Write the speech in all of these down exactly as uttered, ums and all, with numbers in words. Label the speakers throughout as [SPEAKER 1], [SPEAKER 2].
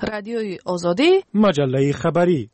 [SPEAKER 1] رادیوی آزادی،
[SPEAKER 2] مجله خبری.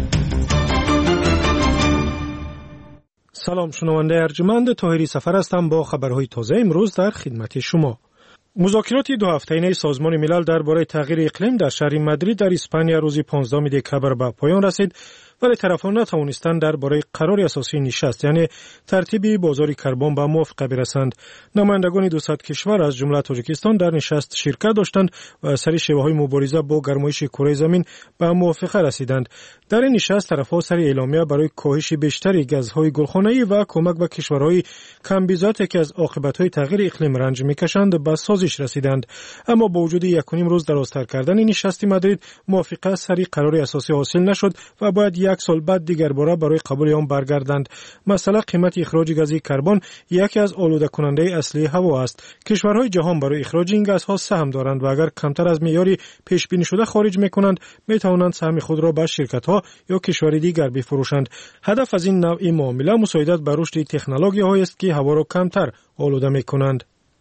[SPEAKER 2] سلام شنونده ارجمند، طاهری سفر هستم با خبرهای تازه امروز در خدمت شما. مذاکرات دو هفته‌ای سازمان ملل درباره تغییر اقلیم در شهر مادرید در اسپانیا روز پانزدهم دکبر به پایان رسید، ولی طرفان نتوانستند درباره قرار اساسی نشست یعنی ترتیب بازار کربن به موافقه برسند. نمایندگان دوصد کشور از جمله تاجیکستان در نشست شرکت داشتند و از سر شیوه‌های مبارزه با گرمایش کره زمین به موافقه رسیدند. در این نشست طرف‌ها سر اعلامیه برای کاهش بیشتر گازهای گلخانه‌ای و کمک به کشورهای کم بیزات که از عاقبت‌های تغییر اقلیم رنج می‌کشند به سازش رسیدند. اما با وجود یک و نیم روز درازتر کردن نشست مادرید، موافقه سر قرار اساسی حاصل نشد و باید یک سال بعد دیگر باره برای قبول آن برگردند. مثلا قیمت اخراج گاز کربن یکی از آلوده کننده اصلی هوا است. کشورهای جهان برای اخراج این گازها سهم دارند و اگر کمتر از معیاری پیش بینی شده خارج می‌کنند، می‌توانند سهم خود را به شرکت‌ها یا کشور دیگر بفروشند. هدف از این نوع معامله مساعدت به رشد تکنولوژی‌هایی است که هوا را کمتر آلوده می‌کنند.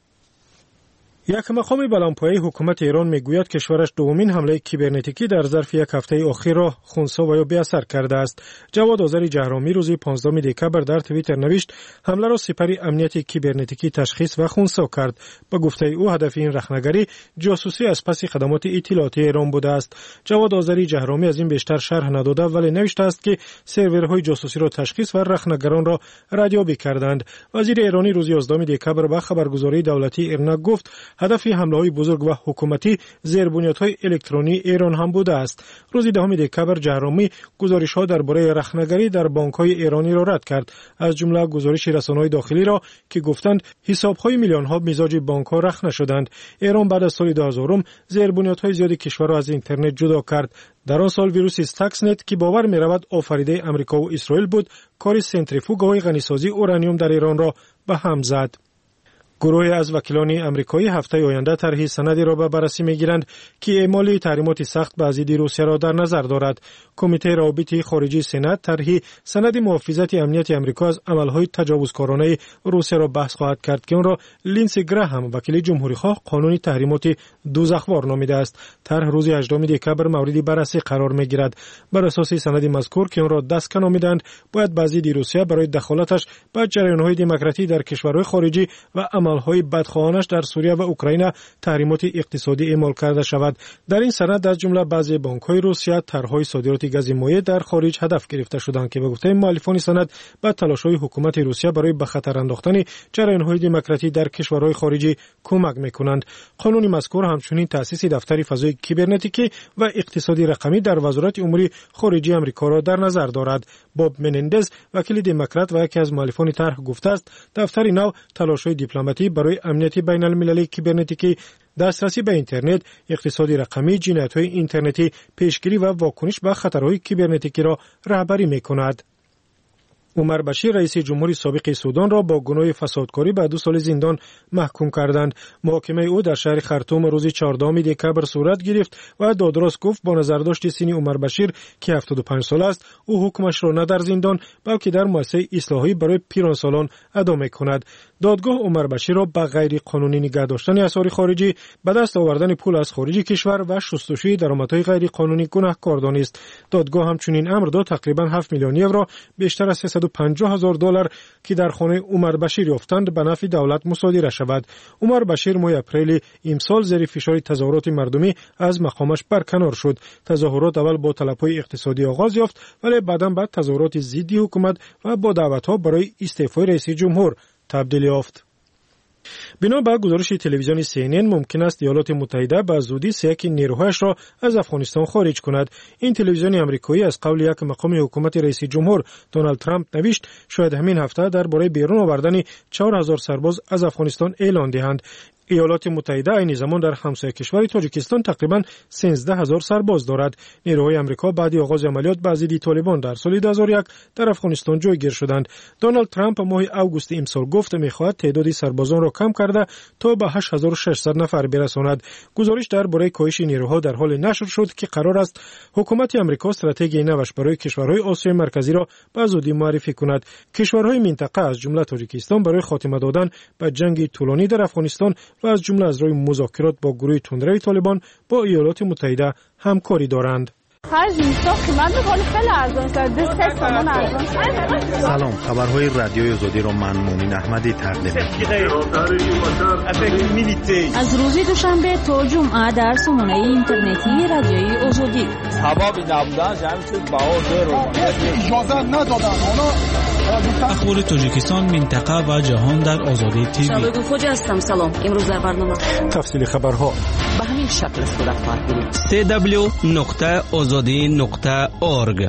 [SPEAKER 2] یک مقام بلندپایه حکومت ایران میگوید کشورش دومین حمله کیبرنتیکی در ظرف یک هفته اخیر را خنثی و یا بی‌اثر کرده است. جواد آذری جهرامی روز پانزدهم دکبر در توییتر نوشت حمله را سپر امنیت کیبرنتیکی تشخیص و خنثی کرد. به گفته او هدف این رخنگری جاسوسی از پس خدمات اطلاعاتی ایران بوده است. جواد آذری جهرامی از این بیشتر شرح نداده ولی نوشته است که سرورهای جاسوسی را تشخیص و رخنگران را ردیابی کردند. وزیر ایرانی روز یازدهم دکبر به خبرگزاری دولتی ایرنا گفت هدف حمله‌های بزرگ و حکومتی زیربنیادهای الکترونی ایران هم بوده است. روز دهم دکبر جهرامی گزارش‌ها درباره رخنگری در بانک‌های ایرانی را رد کرد، از جمله گزارش رسانه‌های داخلی را که گفتند حساب‌های میلیون‌ها مزاج بانک‌ها رخنه شدند. ایران بعد از سال دو هزار زیربنیادهای زیادی کشور را از اینترنت جدا کرد. در آن سال ویروس استاکسنت که باور می‌رود آفریده آمریکا و اسرائیل بود، کار سنتریفوگ‌های غنیسازی اورانیوم در ایران را به هم زد. گروهی از وکیلان آمریکایی هفته آینده طرح سندی را به بررسی می‌گیرند که اعمال تحریمات سخت به ضد روسیه را در نظر دارد. کمیته روابط خارجی سنا طرح سند محافظت امنیت آمریکا از عمل‌های تجاوزکارانه روسیه را بحث خواهد کرد که آن را لینسی گراهام وکیل جمهوری‌خواه قانون تحریمات دوزخوار نامیده است. طرح روز هجدهم دکبر مورد بررسی قرار می‌گیرد. بر اساس سند مذکور که آن را دستکن نامیدند، باید به ضد روسیه برای دخالتش به جریان‌های دموکراتی در کشورهای خارجی و عملهای بدخواهانش در سوریه و اوکراین تحریمات اقتصادی اعمال کرده شود. در این سند از جمله بعضی بانک‌های روسیه طرح‌های صادرات گاز مایع در خارج هدف گرفته شدند که به گفته مؤلفان سند به تلاش‌های حکومت روسیه برای به خطر انداختن جریان‌های دموکراتی در کشورهای خارجی کمک می‌کنند. قانون مذکور همچنین تأسیس دفتر فضای کیبرنتیکی و اقتصادی رقمی در وزارت امور خارجه آمریکا را در نظر دارد. باب منندز وکیل دموکرات و یکی از مؤلفان طرح گفته است دفتر نو تلاش‌های دیپلماتی برای امنیت بین المللی کیبرنتیکی، دسترسی به اینترنت، اقتصادی رقمی، جنایت‌های اینترنتی، پیشگیری و واکنش به خطرهای کیبرنتیکی را رهبری می‌کند. عمر بشیر رئیس جمهوری سابق سودان را با گناه فسادکاری به دو سال زندان محکوم کردند. محاکمه او در شهر خرطوم روز چهاردهم دکبر صورت گرفت و دادرس گفت با نظرداشت سن عمر بشیر که هفتاد و پنج سال است، او حکمش را نه در زندان بلکه در مؤسسه اصلاحی برای پیرانسالان ادا می‌کند. دادگاه عمر بشیر را به غیر قانونی نگاه داشتن اسرار خارجی، به دست آوردن پول از خارج کشور و شستشوی درآمدهای غیر قانونی گناهکار دانست. دادگاه همچنین امر داد تقریبا هفت میلیون یورو بیشتر از سیصد و پنجاه هزار دلار که در خانه عمر بشیر یافتند به نفع دولت مصادره شود. عمر بشیر ماه اپریل امسال زیر فشار تظاهرات مردمی از مقامش برکنار شد. تظاهرات اول با طلب‌های اقتصادی آغاز یافت ولی بعداً بعد تظاهرات ضد حکومت و با دعوت‌ها برای استعفای رئیس جمهور تبدیل یافت. بنا به گزارش تلویزیون سی ان ان ممکن است ایالات متحده به زودی سیاق نیروهایش را از افغانستان خارج کند. این تلویزیون آمریکایی از قول یک مقام حکومت رئیس جمهور دونالد ترامپ نوشت شاید همین هفته درباره بیرون آوردن چهار هزار سرباز از افغانستان اعلان دهند. ایالات متحده این زمان در همسایه کشور تاجیکستان تقریبا سیزده هزار سرباز دارد. نیروهای آمریکا بعد آغاز عملیات به ضد طالبان در سال دو هزار و یک در افغانستان جایگیر شدند. دونالد ترامپ ماه اوگوست امسال گفت می‌خواهد تعداد سربازان را کم کرده تا به هشت هزار و ششصد نفر برساند. گزارش درباره کاهش نیروها در حال نشر شد که قرار است حکومت آمریکا استراتژی نوش برای کشورهای آسیای مرکزی را به زودی معرفی کند. کشورهای منطقه از جمله تاجیکستان برای خاتمه دادن به جنگ طولانی در افغانستان و از جمله از روی مذاکرات با گروه تندروی طالبان با ایالات متحده همکاری دارند.
[SPEAKER 1] سلام، خبرهای رادیوی آزادی را من مومن احمدی تقدیم می‌کنم.
[SPEAKER 3] از روز دوشنبه تا جمعه در سامانه اینترنتی رادیوی آزادی.
[SPEAKER 4] اخبار تاجیکستان، منطقه و جهان در آزادی تیوی.
[SPEAKER 3] شبکه خوج هستم. سلام. امروز در برنامه
[SPEAKER 2] تفصیل خبرها
[SPEAKER 3] به همین شکل صورت خواهد گرفت.
[SPEAKER 4] دبلیو دبلیو دبلیو نقطه آزادی نقطه اورگ.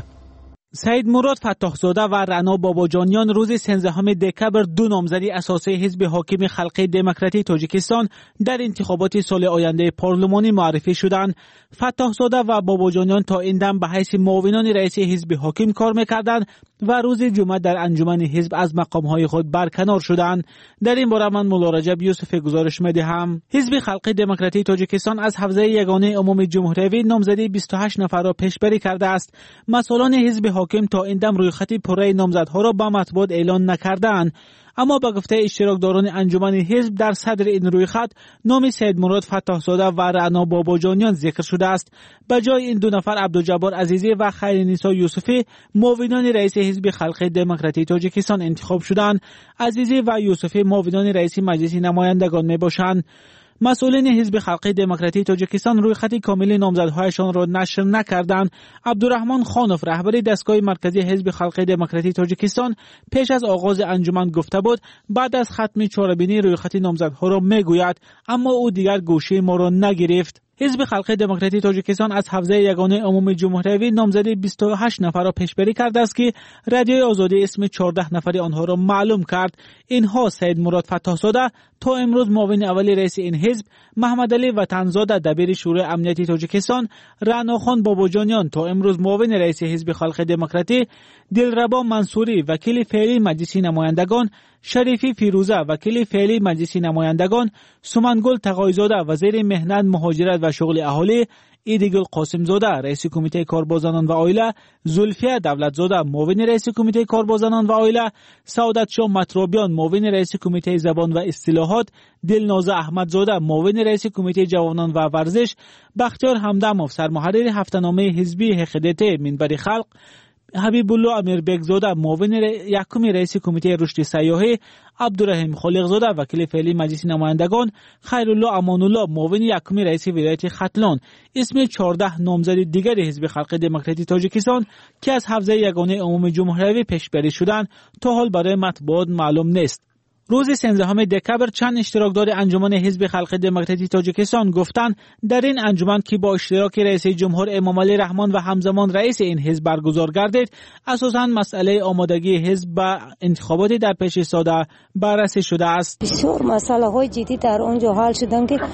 [SPEAKER 5] سید مراد فتاحزاده و رعنا باباجانیان روز سیزدهم دکبر دو نامزدی اساسی حزب حاکم خلق دموکراتی تاجیکستان در انتخابات سال آینده پارلمانی معرفی شدند. فتاحزاده و باباجانیان تا این دم به حیث معاونان رئیس حزب حاکم کار می‌کردند و روز جمعه در انجمن حزب از مقام‌های خود برکنار شدند. در این باره من مولا رجب یوسف گزارش می‌دهم. حزب خلق دموکراتی تاجیکستان از حوزه یگانه عموم جمهوری نامزدی بیست و هشت نفر را پیشبری کرده است. مسئولان حزب حاکم تا این دم روی خط پره نامزدها را به مطبوعات اعلان نکردند، اما با گفته اشتراکداران انجمن حزب در صدر این روی خط نام سید مراد فتاحزاده و رعنا باباجانیان ذکر شده است. به جای این دو نفر عبدالجبار عزیزی و خیرنسا یوسفی معاونان رئیس حزب خلق دموکراتی تاجیکستان انتخاب شدند. عزیزی و یوسفی معاونان رئیس مجلس نمایندگان میباشند. مسئولین حزب خلق دموکراتی تاجیکستان روی خط کامل نامزدهایشان را نشر نکردند. عبدالرحمن خانوف رهبر دستگاه مرکزی حزب خلق دموکراتی تاجیکستان پیش از آغاز انجمن گفته بود بعد از ختم چهاربینی روی خط نامزدها را میگوید، اما او دیگر گوشه ما را نگرفت. حزب خلق دموکراتی تاجیکستان از حوزه یگانه عموم جمهوری نامزد بیست و هشت نفر را پیشبری کرده است که رادیوی آزادی اسم چهارده نفر آنها را معلوم کرد. اینها سید مراد فتاحزاده تا امروز معاون اول رئیس این حزب، محمد علی وطنزاده دبیر شورای امنیتی تاجیکستان، رعنا خان باباجانیان تا امروز معاون رئیس حزب خلق دموکراتی، دلربا منصوری وکیل فعلی مجلس نمایندگان، شریفی فیروزه وکیل فعلی مجلس نمایندگان، سمنگل تقایزاده وزیر مهنت مهاجرت و شغل اهالی، ایدگل قاسمزاده رئیس کمیته کاربازانان و عائله، زلفیه دولتزاده معاون رئیس کمیته کاربازانان و عائله، سعادت شاه مطرابیان معاون رئیس کمیته زبان و اصطلاحات، دلناز احمدزاده معاون رئیس کمیته جوانان و ورزش، بختیار همدمov سرمحرر هفته‌نامه حزبی حقیقت منبر خلق، حبیب الله امیربگزاده معاون یکم رئیس کمیته رشد سیاحی، عبدالرحیم خالقزاده وکیل فعلی مجلس نمایندگان، خیرالله امان‌الله معاون یکم رئیس ولایت ختلان اسم چهارده نامزد دیگر حزب خلق دموکراتی تاجیکستان که از حوزه یگانه عموم جمهوری پیشبری شدند تا حال برای مطبوعات معلوم نیست. روز سیزدهم دکبر چند اشتراکدار انجمن حزب خلق دموکراتی تاجیکستان گفتند در این انجمن که با اشتراک رئیس جمهور امام علی رحمان و همزمان رئیس این حزب برگزار گردید، اساساً مسئله آمادگی حزب به انتخابات در پیش ایستاده بررسی شده است.
[SPEAKER 6] بسیار مسئله های جدی در آنجا حل شدن که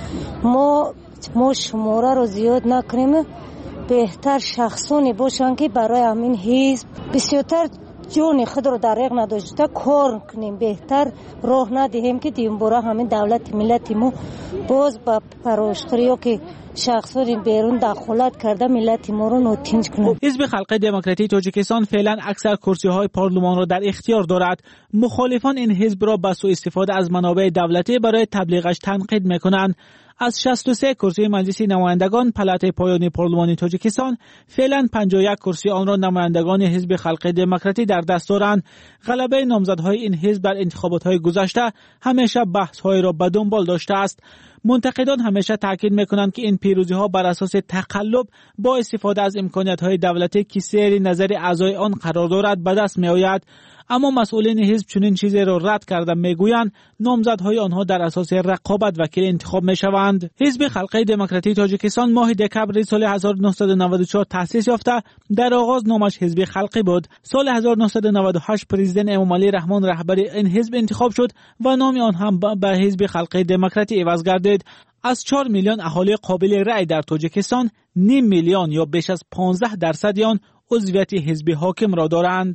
[SPEAKER 6] ما ما شماره رو زیاد نکنیم، بهتر شخصانی باشن که برای همین حزب بسیارتر جون خود رو در رق نداشته کار کنیم، بهتر راه ندهیم که دیم برا همین دولت ملت ما باز با پراشخریا که شخصانی بیرون دخالت کرده ملت ما رو ناتنج کنند.
[SPEAKER 5] حزب خلق دموکراتی تاجیکستان فعلا اکثر کرسی های پارلمان را در اختیار دارد. مخالفان این حزب را به سوء استفاده از منابع دولتی برای تبلیغش تنقید میکنند. از شصت و سه کرسی مجلس نمایندگان پلات پایانی پارلمانی تاجیکستان فعلا پنجاه و یک کرسی آن را نمایندگان حزب خلق دموکراتی در دست دارند. غلبه نامزدهای این حزب در انتخابات‌های گذشته همیشه بحث‌های را به دنبال داشته است. منتقدان همیشه تاکید می‌کنند که این پیروزی‌ها بر اساس تقلب با استفاده از امکانات‌های دولتی که زیر نظر اعضای آن قرار دارد به دست می‌آید. اما مسئولین حزب چنین چیزی را رد کرده میگویند نامزدهای آنها در اساس رقابت وکیل انتخاب میشوند. حزب خلق دموکراتی تاجیکستان ماه دکبر سال هزار و نهصد و نود و چهار تأسیس یافته، در آغاز نامش حزب خلقی بود. سال هزار و نهصد و نود و هشت پرزیدنت امام علی رحمان رهبر این حزب انتخاب شد و نام آن هم به حزب خلق دموکراتی عوض گردید. از چهار میلیون اهالی قابل رأی در تاجیکستان، نیم میلیون یا بیش از پانزده درصد آن عضویت حزب حاکم را دارند.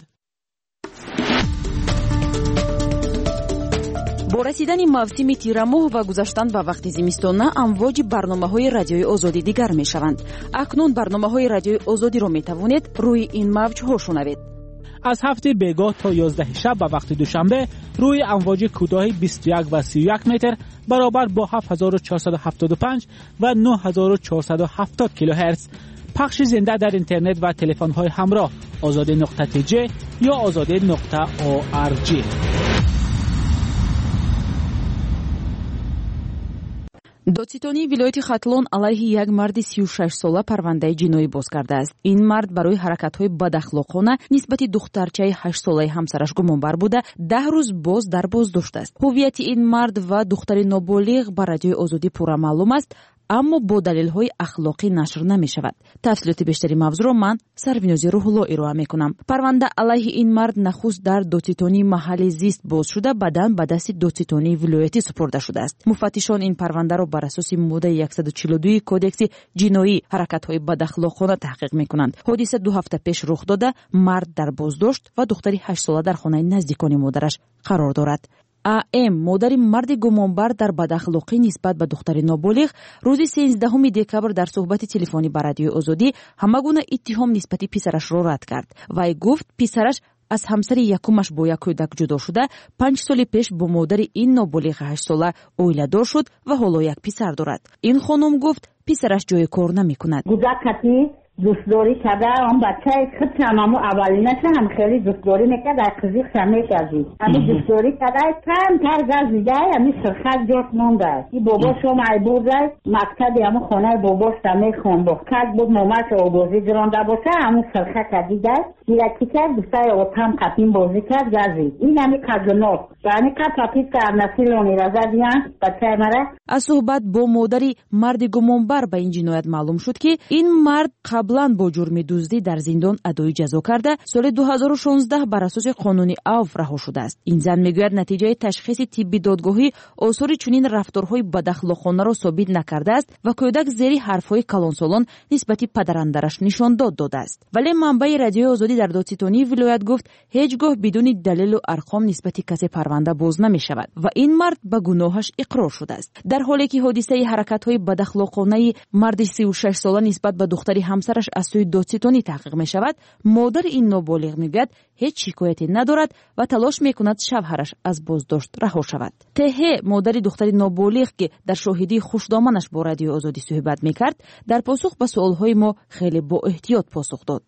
[SPEAKER 3] با رسیدن موسم تیر ماه و گذشتن به وقت زمستانه امواج برنامه‌های رادیوی آزادی دیگر می‌شوند. اکنون برنامه‌های رادیوی آزادی را می‌توانید روی این موج ها شنوید.
[SPEAKER 5] از هفت بیگاه تا یازده شب به وقت دوشنبه روی امواج کوتاه بیست و یک و سی و یک متر برابر با هفت هزار و چهارصد و هفتاد و پنج و نه هزار و چهارصد و هفتاد کیلوهرتز. پخش زنده در اینترنت و تلفن‌های همراه آزاده نقطه تی جی یا آزاده نقطه او آر جی.
[SPEAKER 3] додситонии вилояти хатлон алайҳи як марди си و шаш сола парвандаи ҷиноӣ боз кардааст. ин мард барои ҳаракатҳои бадахлоқона нисбати духтарчаи ҳашт солаи ҳамсараш гумонбар буда даҳ рӯз боз дар боздошт аст. ҳуввияти ин мард ва духтари ноболиғ ба радиои озодӣ пурра маълум аст, аммо бо далелҳои ахлоқӣ нашр намешавад. тафсилоти бештари мавзӯъро ман Сарвинози Рӯҳулло ироа мекунам. парванда алайҳи ин мард нахуст дар додситонии маҳалли зист боз шуда, баъдан ба дасти додситонии вилоятӣ супурда шудааст. муфаттишон ин парвандаро бар асоси моддаи яксад و чил و دو кодекси ҷиноӣ ҳаракатҳои бадахлоқона таҳқиқ мекунанд. ҳодиса ду ҳафта пеш рух дода, мард дар боздошт ва духтари ҳашт сола дар хонаи наздикони модараш қарор дорад. АМ модари марди гумонбар дар бадахлоқӣ нисбат ба духтари ноболиғ рӯзи сенздаҳуми декабр дар суҳбати телефонӣ ба радиои озодӣ ҳама гуна иттиҳом нисбати писарашро рад кард. Вай гуфт писараш аз ҳамсари якумаш бо як кӯдак ҷудо шуда, панҷ соли пеш бо модари ин ноболиғи ҳашт сола оиладор шуд ва ҳоло як писар дорад. Ин хонум гуфт писараш ҷои кор намекунад.
[SPEAKER 7] دوستداری کرده اون بچه خودش هم همون اولینش هم خیلی دوستداری میکرد از قضیقش هم میکردی همین دوستداری کرده کم تر گزیده همین سرخط جاست مونده این باباش هم ای بوده مکتبی همون خانه باباش هم میخون با کد بود مامش آبازی جرانده باشه همون سرخط کردیده دیرکی کرد دوستای اوتم قطیم بازی کرد گزید این همین کجناب یعنی که پاپیز که نسیلونی رزا دیان بچه مره.
[SPEAKER 3] از صحبت با مادری مرد گمانبر به این جنایت معلوم شد که این مرد قبلا با جرم دزدی در زندان ادای جزا کرده سال دو هزار و شانزده بر اساس قانون عفو رها شده است. این زن میگوید نتیجه تشخیص طبی دادگاهی آثار چنین رفتارهای بداخلاقانه را ثابت نکرده است و کودک زیر حرفهای کلانسالان نسبت پدراندرش نشان داد داده است. ولی منبع رادیوی آزادی در دادستانی ولایت گفت هیچگاه بدون دلیل و ارقام نسبت کسی پرونده باز نمی شود و این مرد به گناهش اقرار شده است. در حالی که حادثه حرکت‌های بداخلاقانه مرد سی و شش ساله نسبت به دختری همسرش از سوی دادستانی تحقیق می شود، مادر این نابالغ میگوید هیچ شکایتی ندارد و تلاش میکند شوهرش از بازداشت رها شود. تهه مادر دختری نابالغ که در شاهدی خوشدامنش با رادیو آزادی صحبت میکرد، در پاسخ به سوالهای ما خیلی با احتیاط پاسخ داد.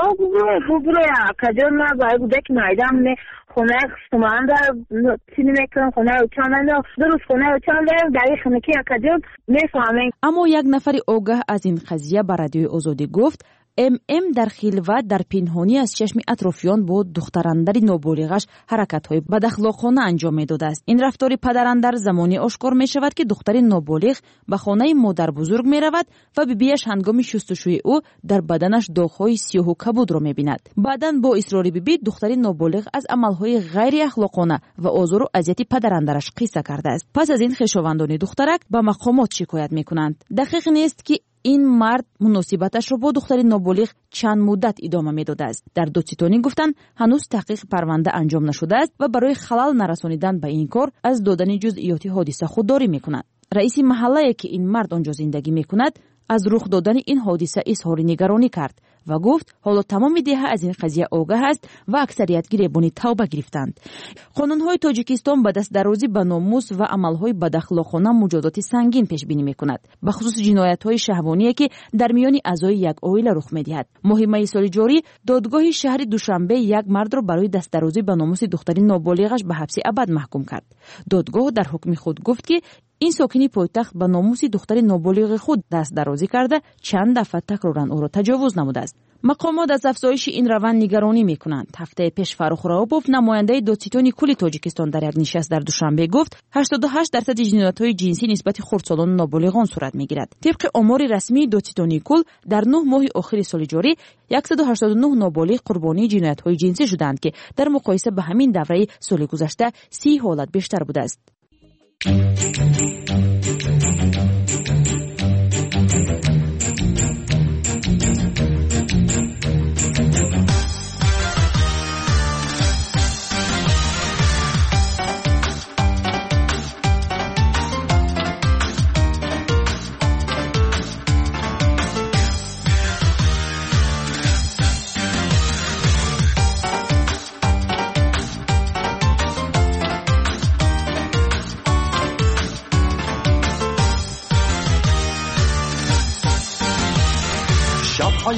[SPEAKER 7] خونه خستمان در چینی میکنم خونه اوچانم درست خونه اوچانم در این خونه که اکجور میفهمیم.
[SPEAKER 3] اما یک نفر آگاه از این قضیه به رادیوی آزادی گفت ام ام در خلوت در پنهانی از چشم اطرافیان با دختراندر نابالغش حرکت‌های بداخلاقانه انجام می‌داده است. این رفتار پدراندر زمانی آشکار می‌شود که دختر نابالغ به خانه مادر بزرگ می‌رود و بیبیش هنگام شستشوی او در بدنش داغ‌های سیاه و کبود را می‌بیند. بعداً با اصرار بیبی دختر نابالغ از عمل‌های غیر اخلاقانه و آزار و اذیت پدراندرش قصه کرده است. پس از این خویشاوندان دخترک به مقامات شکایت می‌کنند. دقیق نیست که این مرد مناسبتش را با دختر نابالغ چند مدت ادامه میداده است. در دادستانی گفتند هنوز تحقیق پرونده انجام نشده است و برای خلل نرسانیدن به این کار از دادن جزئیات حادثه خودداری میکنند. رئیس محله که این مرد آنجا زندگی میکند از رخ دادن این حادثه اظهار نگرانی کرد و گفت حالا تمام دهه از این قضیه آگاه است و اکثریت گریبانی توبه گرفتند. قانون‌های تاجیکستان به دست درازی به ناموس و عمل‌های بداخلاقانه مجازات سنگین پیش بینی می‌کند، به خصوص جنایت‌های شهوانی که در میان اعضای یک عائله رخ می‌دهد. ماه می سال جاری دادگاه شهر دوشنبه یک مرد را برای دست درازی به ناموس دختری نابالغش به حبس ابد محکوم کرد. دادگاه در حکم خود گفت که این ساکنی پایتخت به ناموس دختر نابالغ خود دست درازی کرده چند دفعه تکراراً او را تجاوز نموده است. مقامات از افزایش این روند نگرانی میکنند. هفته پیش فاروق راوبوف نماینده دادستانی کل تاجیکستان در یک نشست در دوشنبه گفت هشتاد و هشت درصد جنایت‌های جنسی نسبت خردسالان نابالغان صورت میگیرد. طبق آمار رسمی دادستانی کل در نه ماه آخر سال جاری صد و هشتاد و نه نابالغ قربانی جنایت‌های جنسی شدند که در مقایسه به همین دوره سال گذشته سی حالت بیشتر بوده است.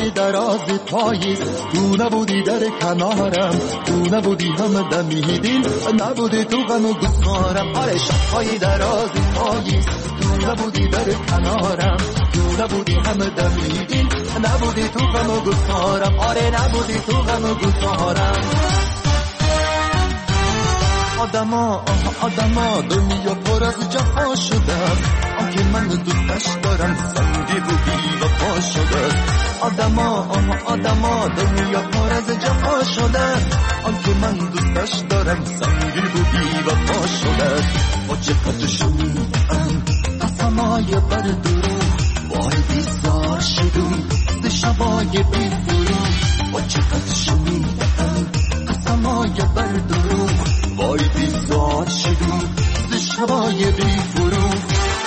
[SPEAKER 8] شب‌های دراز پاییز تو نبودی در کنارم، تو نبودی هم دمیدین، نبودی تو غم و گسارم. آره شب‌های دراز پاییز تو نبودی در کنارم، تو نبودی هم دمیدین، نبودی تو غم و گسارم. آره نبودی تو غم و گسارم. آدما آدما دنیا پر از جفا شده، آنکه من دوستش دارم سنگی و بی وفا شده. آدما آدما دنیا پر از جفا شده، آنکه من دوستش دارم سنگی و بی وفا شده. با چقدر شنیدم قسمای بر دروغ، وای بیزار شدم ز شبای بی فروغ. با چقدر شنیدم قسمای بر دروغ، وای بیزار شدم ز شبای بی فروغ.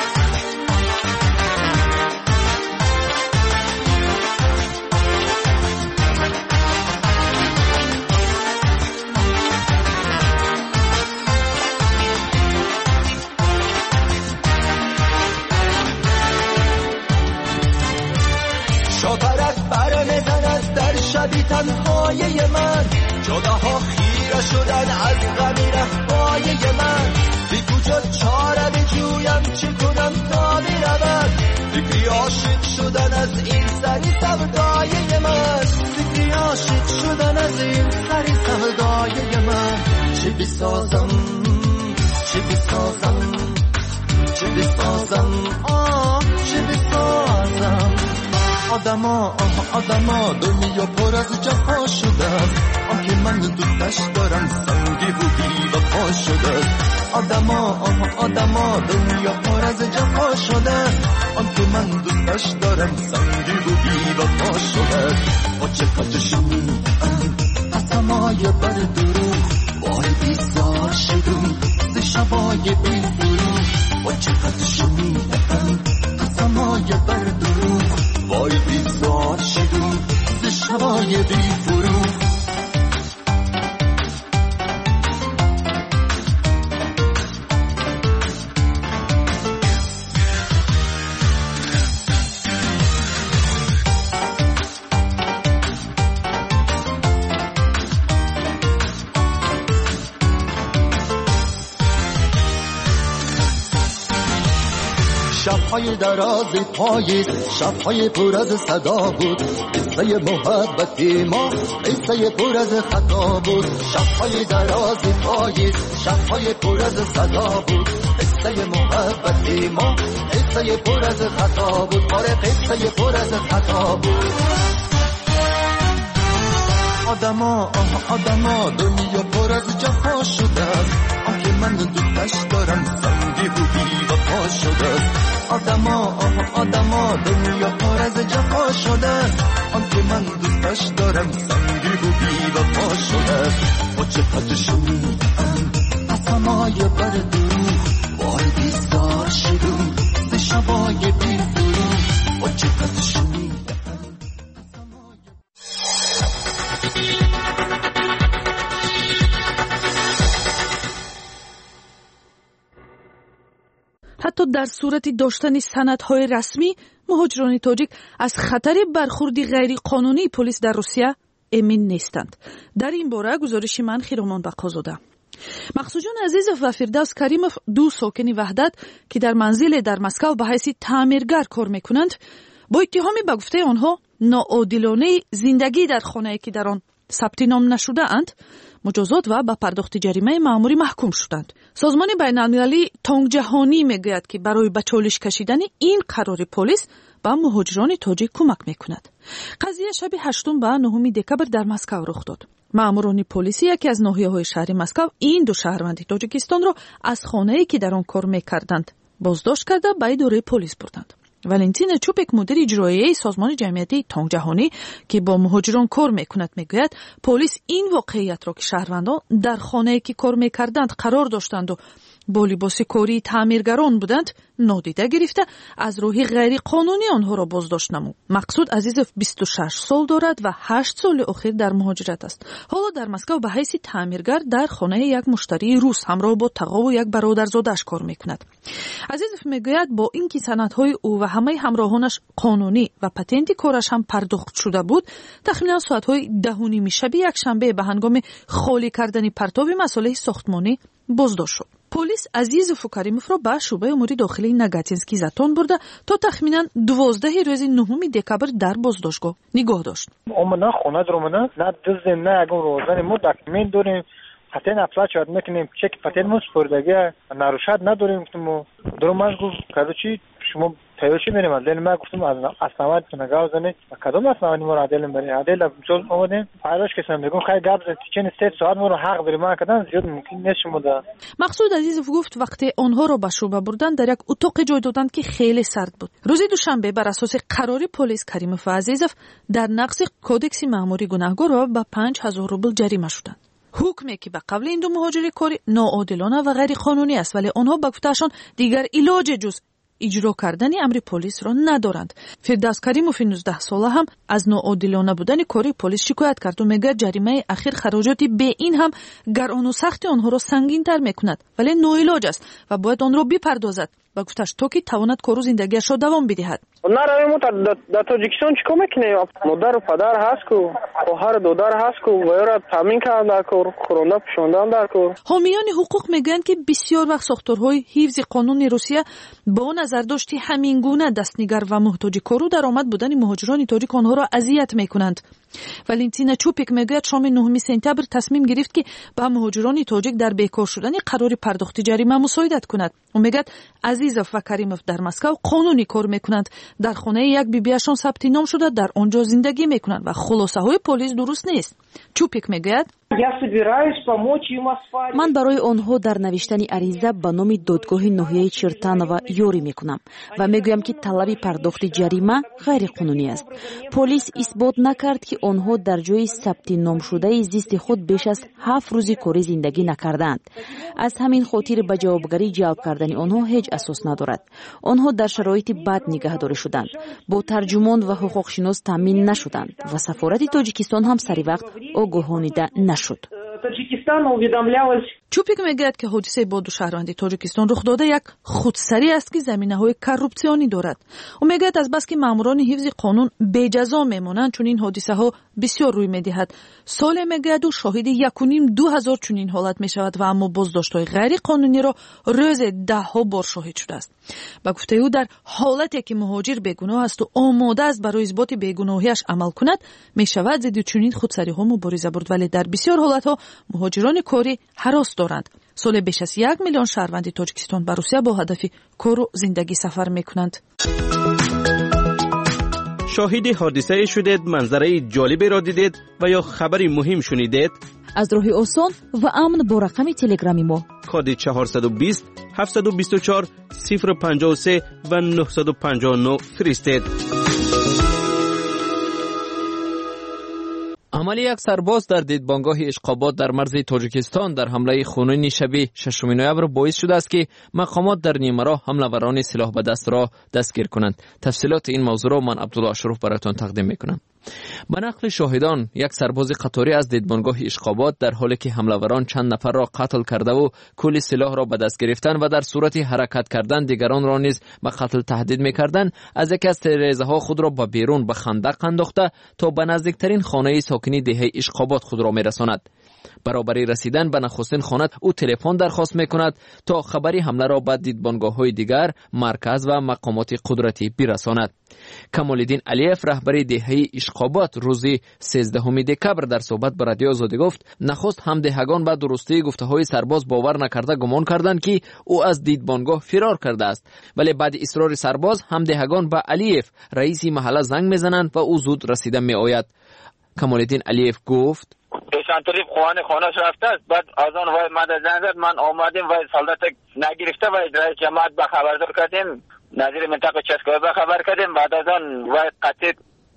[SPEAKER 8] شاپرک بر میزند در شبی تنهای من، جداها خیره شدن از غمی رفای من. بی کجا چاره بجویم چه کنم تا برود، فکری عاشق شدن از این سری سودای من. فکری عاشق شدن از این سری سودای من. چه بسازم چه بسازم چه بسازم آه چه بسازم. آدما آدما دنیا پر از جفا شده، آنکه من دوستش دارم سنگی و بی وفا شده. آدما آدما دنیا پر از جفا شده، آنکه من دوستش دارم سنگی و بی وفا شده. با چقدر شنیدم قسمای بر دروغ، وای بیزار شدم ز شبای بی فروغ. با چقدر شنیدم قسمای بر دروغ، وای بیزار شدم ز شبای بی فروغ. شب‌های دراز پاییز، شب‌های پر از صدا بود، قصه محبت ما قصه پر از خطا بود. شب‌های دراز پاییز، شب‌های پر از صدا بود، قصه محبت ما قصه پر از خطا بود. آره قصه پر از خطا بود. آدما آدما دنیا پر از جفا شده، آنکه من دوستش دارم سنگی و بی وفا شده. آدما آدما دنیا پر از جفا شده، آنکه من دوستش دارم سنگی و بی وفا شده. با چقدر شنیدم قسمای بر دروغ، وای بیزار شدم ز شبای بی فروغ. با چقدر شنیدم
[SPEAKER 9] حتی در صورت داشتن سندهای رسمی، مهاجران تاجیک از خطر برخوردی غیر قانونی پلیس در روسیه امین نیستند. در این باره گزارش من خیرامان بقازاده. مقصود جان عزیز و فردوس کریموف، دو ساکن وحدت که در منزل در مسکو به حیث تعمیرگر کار میکنند، با اتهامی به گفته آنها ناعادلانه زندگی در خانه‌ای که در آن ثبت نام نشده اند، مجازات و به پرداخت جریمه مأموری محکوم شدند. سازمان بین‌المللی تانک جهانی میگوید که برای به چالش کشیدن این قرار پلیس به مهاجران تاجیک کمک میکند. قضیه شب هشتم و نهم دکبر در مسکو رخ داد. مأموران پلیسی یکی از ناحیه‌های شهر مسکو این دو شهروند تاجیکستان را از خانه‌ای که در آن کار میکردند بازداشت کرده به اداره پلیس بردند. والنتین چوپک، مدیر اجرایی سازمان جمعیتی تانک جهانی که با مهاجران کار میکند، میگوید پلیس این واقعیت را که شهروندان در خانه‌ای که کار میکردند قرار داشتند و با لباس کاری تعمیرگران بودند نادیده گرفته از راه غیر قانونی آنها را بازداشت نمود. مقصود عزیزов بیست و شش سال دارد و هشت سال اخیر در مهاجرت است. حالا در مسکو به حیث تعمیرگر در خانه یک مشتری روس همراه با تقا و یک برادرزادش کار میکند. عزیزов میگوید با اینکه سندهای او و همه همراهانش قانونی و پتنت کارش هم پرداخت شده بود، تخمینا ساعتهای ده و نیم شب یک شنبه به هنگام خالی کردن پرتاب مصالح ساختمانی بازداشت شد. پلیس عزیزов و کریمov را به شعبه امور داخلی نگاتینسکی زتون برده تا تخمینا دوازده روز نهم دکبر در بازداشتگاه نگاه داشت.
[SPEAKER 10] اومنا خونه درمونه نه دز نه اگه روزانه ما دکمنت داریم، پتن اپلا چاد میکنیم، چک پتن مو سپردگی ناروشات نداریم. تو درماش گفت کارچی شما تایوشی میریم عدل ما گفتم از اسناد نگاه زنه کدوم اسناد ما عدل میری عدل جز اومدیم فایلش کسم میگم خیلی گاب چن استیت ساعت ما رو حق داریم ما کدان زیاد ممکن نیست شما دا.
[SPEAKER 9] مقصود عزیزов گفت وقتی آنها را به شعبه بردن در یک اتاق جای دادند که خیلی سرد بود. روز دوشنبه بر اساس قراری پلیس کریمov و عزیزov در نقض کدکس مأموری گناهکار با پنج هزار روبل جریمه شدند. حکمی که به قبل این دو مهاجر کاری ناعادلانه و غیر قانونی است، ولی آنها به گفتهشان دیگر علاج جز اجرا کردن امر پلیس را ندارند. فردوس کریمov نوزده ساله هم از ناعادلانه بودن کاری پلیس شکایت کرد و میگه جریمه اخیر خراجاتی به این هم گران و سخت آنها را سنگین تر میکند، ولی ناعلاج است و باید آن را بپردازد و گفتش تا که تواند کار و زندگیش را دوام بدهد.
[SPEAKER 11] نه روی ما در تاجیکستان چیکار میکنیم؟ مادر و پدر هست کو، خواهر دادر هست کو، و را تامین کردن در کار، خورنده پوشاندن در کار.
[SPEAKER 9] حامیان حقوق میگن که بسیار وقت ساختارهای حفظ قانون روسیه با نظر داشتی همین گونه دستنگر و محتاج کارو درآمد بودن مهاجران تاجیک آنها را اذیت میکنند. والنتینا چوپیک میگوید شام نهم سپتامبر تصمیم گرفت که با مهاجران تاجیک در بیکار شدن قرار پرداخت جریمه مساعدت کند. او میگوید عزیزov و کریمov در مسکو قانونی کار میکنند، در خانه یک بیبیشان ثبت نام شده در آنجا زندگی میکنند و خلاصه های پلیس درست نیست. چوپیک میگوید
[SPEAKER 3] من برای آنها در نوشتن عریضه به نام دادگاه ناحیه چرتانова یاری میکنم و میگویم که طلب پرداخت جریمه غیر قانونی است. پلیس اثبات نکرد که آنها در جای ثبت نام شده زیست خود بیش از هفت روز کاری زندگی نکردند. از همین خاطر به جوابگری جلب کردن آنها هیچ اساس ندارد. آنها در شرایط بد نگهداری شدند، با ترجمان و حقوقشناس تامین نشدند و سفارت تاجیکستان هم سری وقت آگاهانیده نشد.
[SPEAKER 9] چوپیک میگوید که حادثه با دو شهروند تاجیکستان رخ داده یک خودسری است که زمینه‌های کروپسیونی دارد. او میگوید از بس که ماموران حفظ قانون بی جزا میمانند چون این حادثه ها بسیار روی میدهد. سال میگوید و شاهد یک و نیم دو هزار چنین حالت میشود و اما بازداشت‌های غیر قانونی را روز ده ها بار شاهد شده است. با گفته او در حالتی که مهاجر بیگناه است و آماده است برای اثبات بیگناهیش عمل کند میشود ضد چنین خودسری ها مبارزه برد، ولی در بسیار حالت ها مهاجران کاری هراس دارند. سال بیش از یک میلیون شهروند تاجیکستان به روسیه با هدف کار و زندگی سفر میکنند.
[SPEAKER 12] شاهد حادثه شدید، منظره جالبی را دیدید و یا خبری مهم شنیدید؟
[SPEAKER 3] از راه آسان و امن با رقم تلگرامی ما
[SPEAKER 12] کد چهارصد و بیست هفتصد و بیست و چهار صفر پنجاه و سه و نهصد و پنجاه و نه فرستید.
[SPEAKER 13] عمل یک سرباز در دیدبانگاه اشقابات در مرز تاجیکستان در حمله خونین شب ششم نوامبر باعث شده است که مقامات در نیمه راه حمله‌وران سلاح به دست را دستگیر کنند. تفصیلات این موضوع را من عبدالله اشرف براتون تقدیم میکنم. به نقل شاهدان، یک سرباز قطاری از دیدبانگاه اشقابات در حالی که حمله‌وران چند نفر را قتل کرده و کل سلاح را به دست گرفتن و در صورت حرکت کردن دیگران را نیز به قتل تهدید می‌کردند، از یکی از تیره‌ها خود را به بیرون به خندق انداخته تا به نزدیکترین خانه ساکنی دهه اشقابات خود را می‌رساند. برابری رسیدن به نخستین خانه او تلفن درخواست می‌کند تا خبری حمله را به دیدبانگاه‌های دیگر، مرکز و مقامات قدرتی برساند. کمال‌الدین علیف رهبر دهه اشقابات روز سیزدهم دکبر در صحبت با رادیو آزادی گفت نخست همدهگان به درستی گفته‌های سرباز باور نکرده گمان کردند که او از دیدبانگاه فرار کرده است، ولی بعد اصرار سرباز همدهگان به علیف رئیس محله زنگ می‌زنند و او زود رسیده می‌آید. کمال‌الدین علیف گفت
[SPEAKER 14] شانتریف خوانه خانه‌اش رفته است، بعد از آن وای من زنگ زد، من آمدیم و سالدت نگرفته و رئیس جماعت به خبردار کردیم، نظیر منطقه چسکوی به خبر کردیم، بعد از آن وای قطعی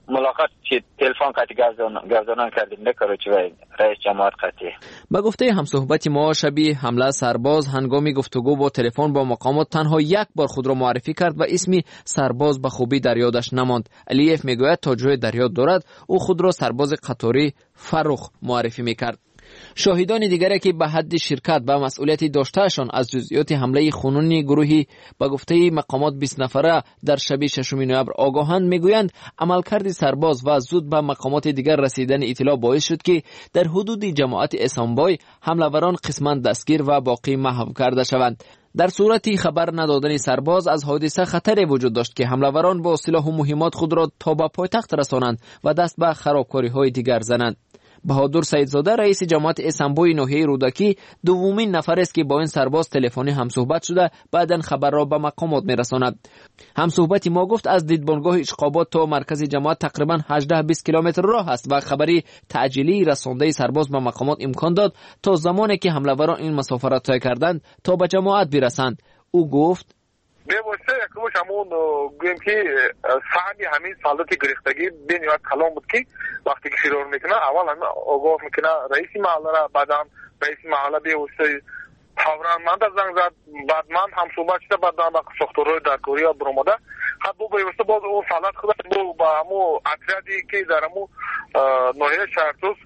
[SPEAKER 14] ملاقات چی تلفن کاتی گردانان کردیم نکرد چی رئیس جماعت قطعی.
[SPEAKER 13] با گفته همصحبت ما شبیه حمله سرباز هنگامی گفتگو با تلفن با مقامات تنها یک بار خود را معرفی کرد و اسمی سرباز به خوبی در یادش نماند. علیف میگوید تا جای در یاد دارد او خود را سرباز قطاری فرخ معرفی میکرد. شاهدان دیگری که به حد شرکت به مسئولیتی داشتهشان از جزئیات حمله خونین گروهی به گفته مقامات بیست نفره در شب ششم نوامبر آگاهند میگویند عملکرد سرباز و زود به مقامات دیگر رسیدن اطلاع باعث شد که در حدود جماعت اسامبای حمله‌وران قسما دستگیر و باقی محو کرده شوند. در صورتی خبر ندادن سرباز از حادثه خطری وجود داشت که حمله‌وران با سلاح و مهمات خود را تا به پایتخت رسانند و دست به خرابکاری‌های دیگر زنند. بهادر سیدزاده رئیس جماعت اسامبای ناحیه رودکی دومین نفر است که با این سرباز تلفنی همصحبت شده بعداً خبر را به مقامات میرساند. همصحبت ما گفت از دیدبانگاه اشقابات تا مرکز جماعت تقریباً هجده بیست کیلومتر راه است و خبری تعجیلی رسانده سرباز به مقامات امکان داد تا زمانی که حمله‌وران این مسافت را طی کردند تا به جماعت برسند. او گفت
[SPEAKER 15] بی‌واسطه یکمش همون گویم که صحنی همین سالات گرفتگی بنیاد کلام بود که وقتی که فرار میکنه اول هم آگاه میکنه رئیس محله را بعدم رئیس محله بی‌واسطه فوراً من در زنگ زد بعد من هم صحبت شده بعدم با ساختارهای در کوریا برآمده خب بو بی‌واسطه باز اون سالات خود بو با همو اتریادی که در همو ناحیه شهرتوس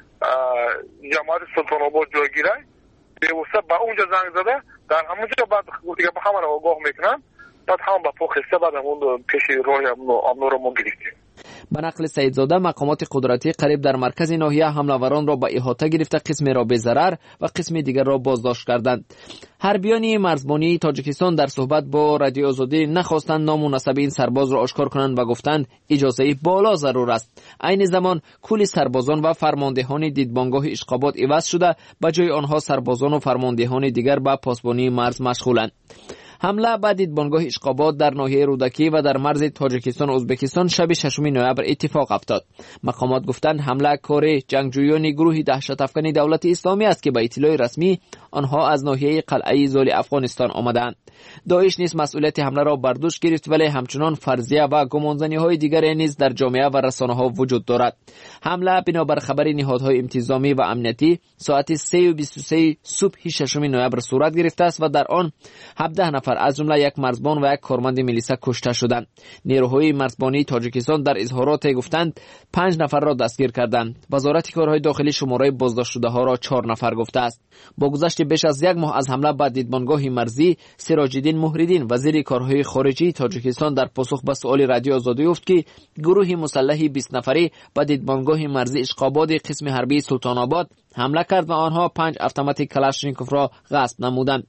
[SPEAKER 15] جماعت سلطان آباد جایگیره بی‌واسطه با اونجا زنگ زده در همونجا بعد گفتی که با همه را آگاه میکنن بعد هم با پا خسته بعد همون پیش راه امنو را ما گرفتیم.
[SPEAKER 13] به نقل سیدزاده مقامات قدرتی قریب در مرکز ناحیه حمله‌وران را به احاطه گرفته قسمی را به ضرر و قسم دیگر را بازداشت کردند. حربیان مرزبانی تاجیکستان در صحبت با رادیو آزادی نخواستند نام و نسب این سرباز را آشکار کنند و گفتند اجازه بالا ضرور است. عین زمان کل سربازان و فرماندهان دیدبانگاه اشقابات عوض شده به جای آنها سربازان و فرماندهان دیگر به پاسبانی مرز مشغولند. حمله به دیدبانگاه اشقابات در ناحیه رودکی و در مرز تاجیکستان و ازبکستان شب ششم نوامبر اتفاق افتاد. مقامات گفتند حمله کار جنگجویان گروه دهشت افکن دولت اسلامی است که به اطلاع رسمی آنها از ناحیه قلعه زال افغانستان آمدند. داعش نیز مسئولیت حمله را بر دوش گرفت ولی همچنان فرضیه و گمانزنی‌های دیگر نیز در جامعه و رسانه‌ها وجود دارد. حمله بنابر خبر نهادهای انتظامی و امنیتی ساعت سه و بیست و سه صبح ششم نوامبر صورت گرفته است و در آن هفده نفر از جمله یک مرزبان و یک کارمند میلیسا کشته شدند. نیروهای مرزبانی تاجیکستان در اظهارات گفتند پنج نفر را دستگیر کردند. وزارت کارهای داخلی شماره بازداشت شده ها را چهار نفر گفته است. با گذشت بیش از یک ماه از حمله به دیدبانگاه مرزی سراج‌الدین محردین وزیر کارهای خارجی تاجیکستان در پاسخ به سؤال رادیو آزادی گفت که گروه مسلح بیست نفری به دیدبانگاه مرزی اشقابات قسم حربی سلطان آباد حمله کرد و آنها پنج اتومات کلاشنیکوف را غصب نمودند.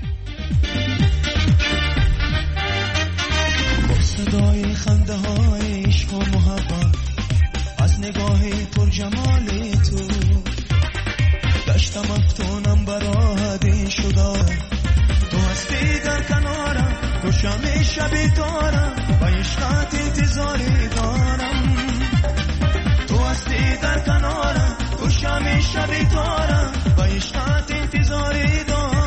[SPEAKER 8] صدای خنده های عشق و محبت از نگاه پر جمال تو داشتم افتونم برات این شده تو هستی در کنارم تو شم شبی دارم و عشقت انتظاری دارم تو هستی در کنارم تو شم شبی دارم و عشقت انتظاری دارم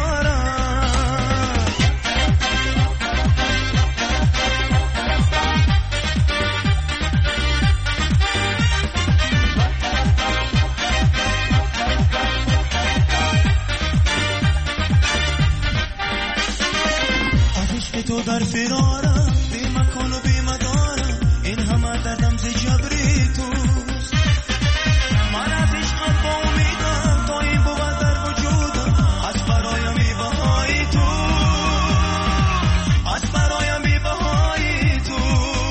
[SPEAKER 8] تو در فرارم بی مکان و بی مدارم این همه دردم ز جبری توست من از عشقت با امیدم تا این بود در وجودم از برایم بی بهای تو از برایم بی بهای تو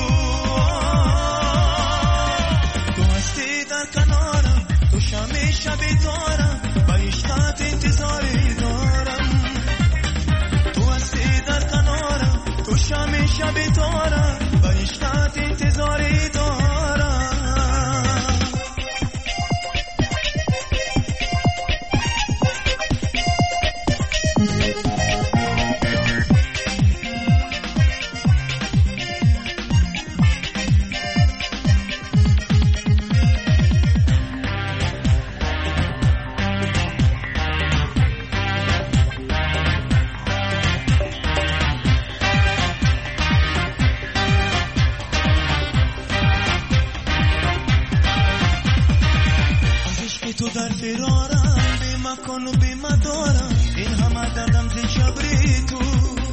[SPEAKER 8] تو هستی در کنارم تو شمی شبی دارم و عشقت انتظاری دارم تو هستی در کنارم تو شمی شبی دارم و عشقت انتظاری دارم در فرارم، بی مکان و بی مدارم، این همه دردم زی جبری تو.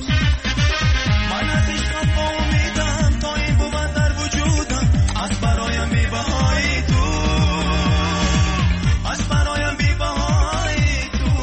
[SPEAKER 8] من از عشقم با امیدم تا این بود در وجودم، از برایم بی بهای تو، از برایم بی بهای تو.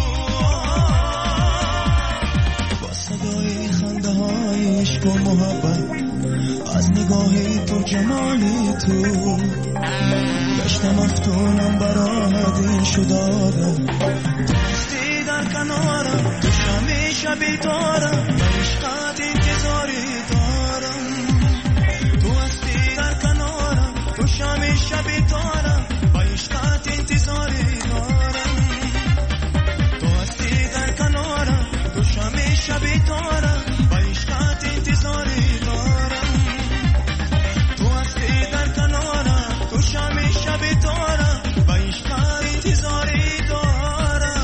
[SPEAKER 8] با صدای خنده های عشق و محبت، از نگاهی تو جمالی تو، گشتم افتونم برات این شدادم. تو هستی در کنارم، تو شمی شبی دارم، به عشقت انتظاری دارم. تو هستی در کنارم، تو شمی شبی دارم، به عشقت انتظاری دارم. تو هستی در کنارم، تو شمی شبی دارم، به عشقت انتظاری دارم. تو هستی در کنارم، تو شمی شبی دارم، به عشقت انتظاری دارم.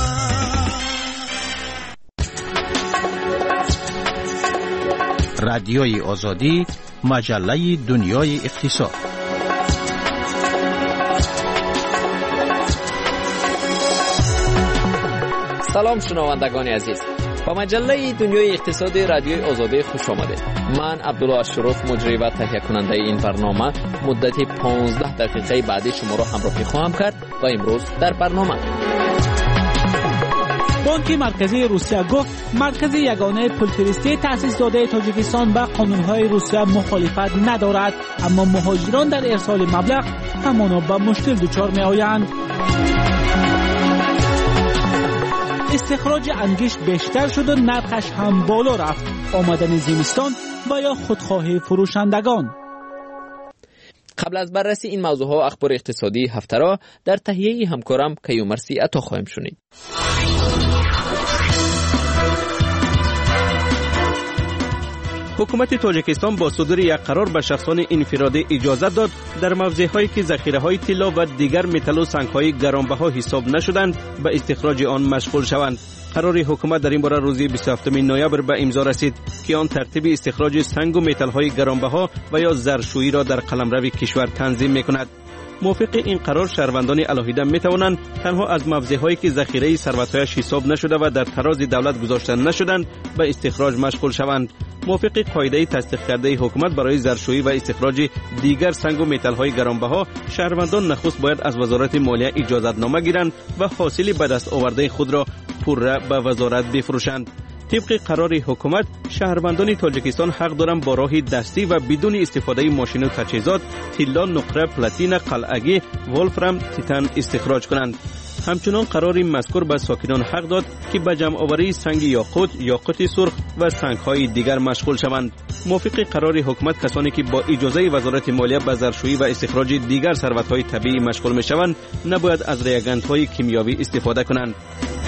[SPEAKER 1] رادیوی آزادی، مجله دنیای اقتصاد.
[SPEAKER 13] سلام شنوندگان عزیز، با مجله دنیای اقتصاد رادیوی آزادی خوش آمدید. من عبدالله اشرف مجری و تهیه کننده این برنامه مدت پانزده دقیقه بعدی شما را همراهی خواهم کرد و امروز در برنامه
[SPEAKER 5] بانک مرکزی روسیه گفت مرکز یگانه پولفرستی تأسیس داده تاجیکستان به قانونهای روسیه مخالفت ندارد، اما مهاجران در ارسال مبلغ همانا به مشکل دچار می آیند. استخراج انگشت بیشتر شد و نرخش هم بالا رفت. آمدن زمستان و یا خودخواهی فروشندگان.
[SPEAKER 13] قبل از بررسی این موضوع ها اخبار اقتصادی هفته را در تهیه همکارم کیومرسی عطا خواهیم شنید.
[SPEAKER 12] حکومت تاجیکستان با صدور یک قرار به شخصان انفرادی اجازه داد در موضع‌هایی که ذخیره‌های طلا و دیگر متل و سنگ‌های گرانبها حساب نشدند به استخراج آن مشغول شوند. قرار حکومت در این باره روز بیست و هفتم نوامبر به امضا رسید که آن ترتیب استخراج سنگ و متل‌های گرانبها و یا زرشویی را در قلمرو کشور تنظیم می‌کند. موافق این قرار شهروندان علایده می‌توانند تنها از موضع‌هایی که ذخیره ثروت‌هایش حساب نشده و در تراز دولت گذاشته نشدند به استخراج مشغول شوند. موافق قاعده تصدیق کرده حکومت برای زرشویی و استخراج دیگر سنگ و متل‌های گرانبها، شهروندان نخست باید از وزارت مالیه اجازتنامه گیرند و حاصل به دست آورده خود را پوره به وزارت بفروشند. طبق قرار حکومت، شهروندان تاجیکستان حق دارند با راه دستی و بدون استفاده ماشین و تجهیزات طلا، نقره، پلاتین، قلعگی، ولفرام، تیتان استخراج کنند. همچنان قرار مذکور به ساکنان حق داد که به جمع آوری سنگ یاقوت، یاقوت سرخ و سنگ‌های دیگر مشغول شوند. موافق قرار حکومت کسانی که با اجازه وزارت مالیه به زرشویی و استخراج دیگر ثروت‌های طبیعی مشغول می‌شوند، نباید از ریاگنت‌های کیمیاوی استفاده کنند.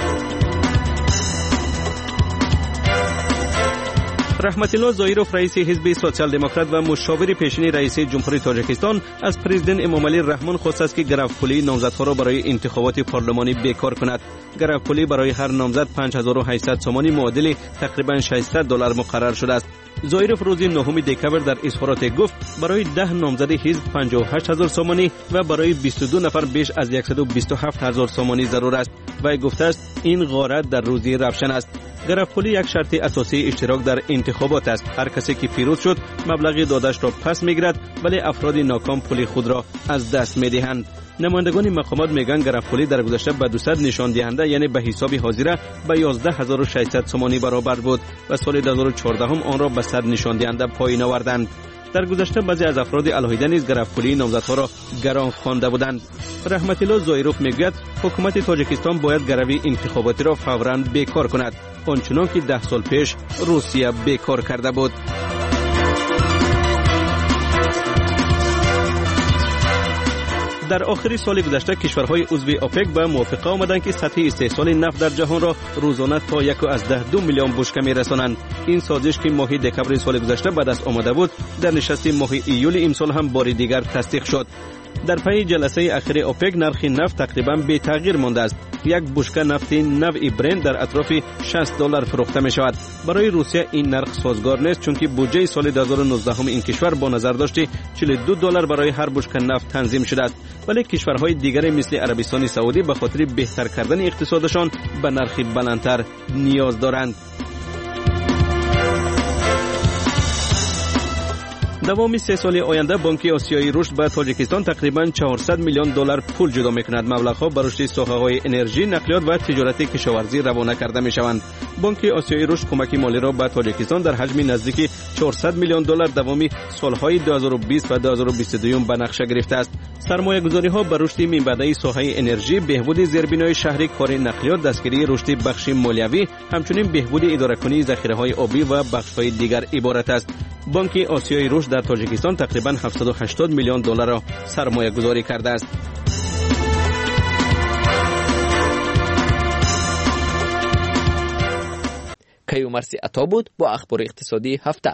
[SPEAKER 12] رحمت الله زایروف رئیس حزب سوسیال دموکرات و مشاور پیشین رئیس جمهوری تاجیکستان از پرزیدنت امامعلی رحمان خواست است که گرفت‌پولی نامزدها را برای انتخابات پارلمانی بیکار کند. گرفت‌پولی برای هر نامزد پنج هزار و هشتصد سومانی معادل تقریباً ششصد دلار مقرر شده است. زایروف روز نهم دکبر در اظهارات گفت برای ده نامزد حزب پنجاه و هشت هزار سومانی و برای بیست و دو نفر بیش از صد و بیست و هفت هزار سومانی ضرور است. و گفته است این غارت در روزی روشن است. گرفت‌پولی یک شرط اساسی اشتراک در انتخابات است. هر کسی که پیروز شد مبلغ دادش را پس میگیرد، ولی افراد ناکام پول خود را از دست میدهند. نمایندگان مقامات میگن گرفت‌پولی در گذشته به دویست نشان دهنده یعنی به حساب حاضره به یازده هزار و ششصد سومانی برابر بود و سال دو هزار و چهارده هم آن را به صد نشان دهنده پایین آوردند. در گذشته بعضی از افراد علایده نیز گرفت‌پولی نامزدها را گران خوانده بودند. رحمت الله زایروف میگوید حکومت تاجیکستان باید گروی انتخاباتی را فوراً بیکار کند، آنچنان که ده سال پیش روسیه بیکار کرده بود. در آخر سال گذشته کشورهای عضو اوپک به موافقه آمدند که سطح استحصال نفت در جهان را روزانه تا یک و از ده دو میلیون بشکه میرسانند. این سازش که ماه دکبر سال گذشته به دست آمده بود در نشست ماه ایول امسال هم بار دیگر تصدیق شد. در پی جلسه اخیر اوپک نرخ نفت تقریبا به تغییر مانده است. یک بشکه نفت نوع برنت در اطراف شصت دلار فروخته می شود. برای روسیه این نرخ سازگار نیست چون که بودجه سال دو هزار و نوزده این کشور با نظر داشته چهل و دو دلار برای هر بشکه نفت تنظیم شده است، ولی کشورهای دیگر مثل عربستان سعودی به خاطر بهتر کردن اقتصادشان به نرخ بلندتر نیاز دارند. دوام سه سال آینده بانک آسیایی رشد به تاجیکستان تقریباً چهارصد میلیون دلار پول جدا می‌کند. مبلغ‌ها به رشد ساحه‌های انرژی، نقلیات و تجارت کشاورزی روانه کرده می‌شوند. بانک آسیایی رشد کمک مالی را به تاجیکستان در حجم نزدیک چهارصد میلیون دلار دوام سال‌های دو هزار و بیست و دو هزار و بیست و دو به نقشه گرفته است. سرمایه‌گذاری‌ها به رشد منبعی ساحه انرژی، بهبود زیربنای شهری، کار نقلیات، دستگیری رشد بخش مالیوی، همچنین بهبود اداره‌کنی ذخیره‌های آبی و بخش‌های دیگر عبارت است. بانک آسیایی رشد در تاجیکستان تقریباً هفتصد و هشتاد میلیون دلار را سرمایه گذاری کرده است.
[SPEAKER 13] کیومرسی عطا بود با اخبار اقتصادی هفته.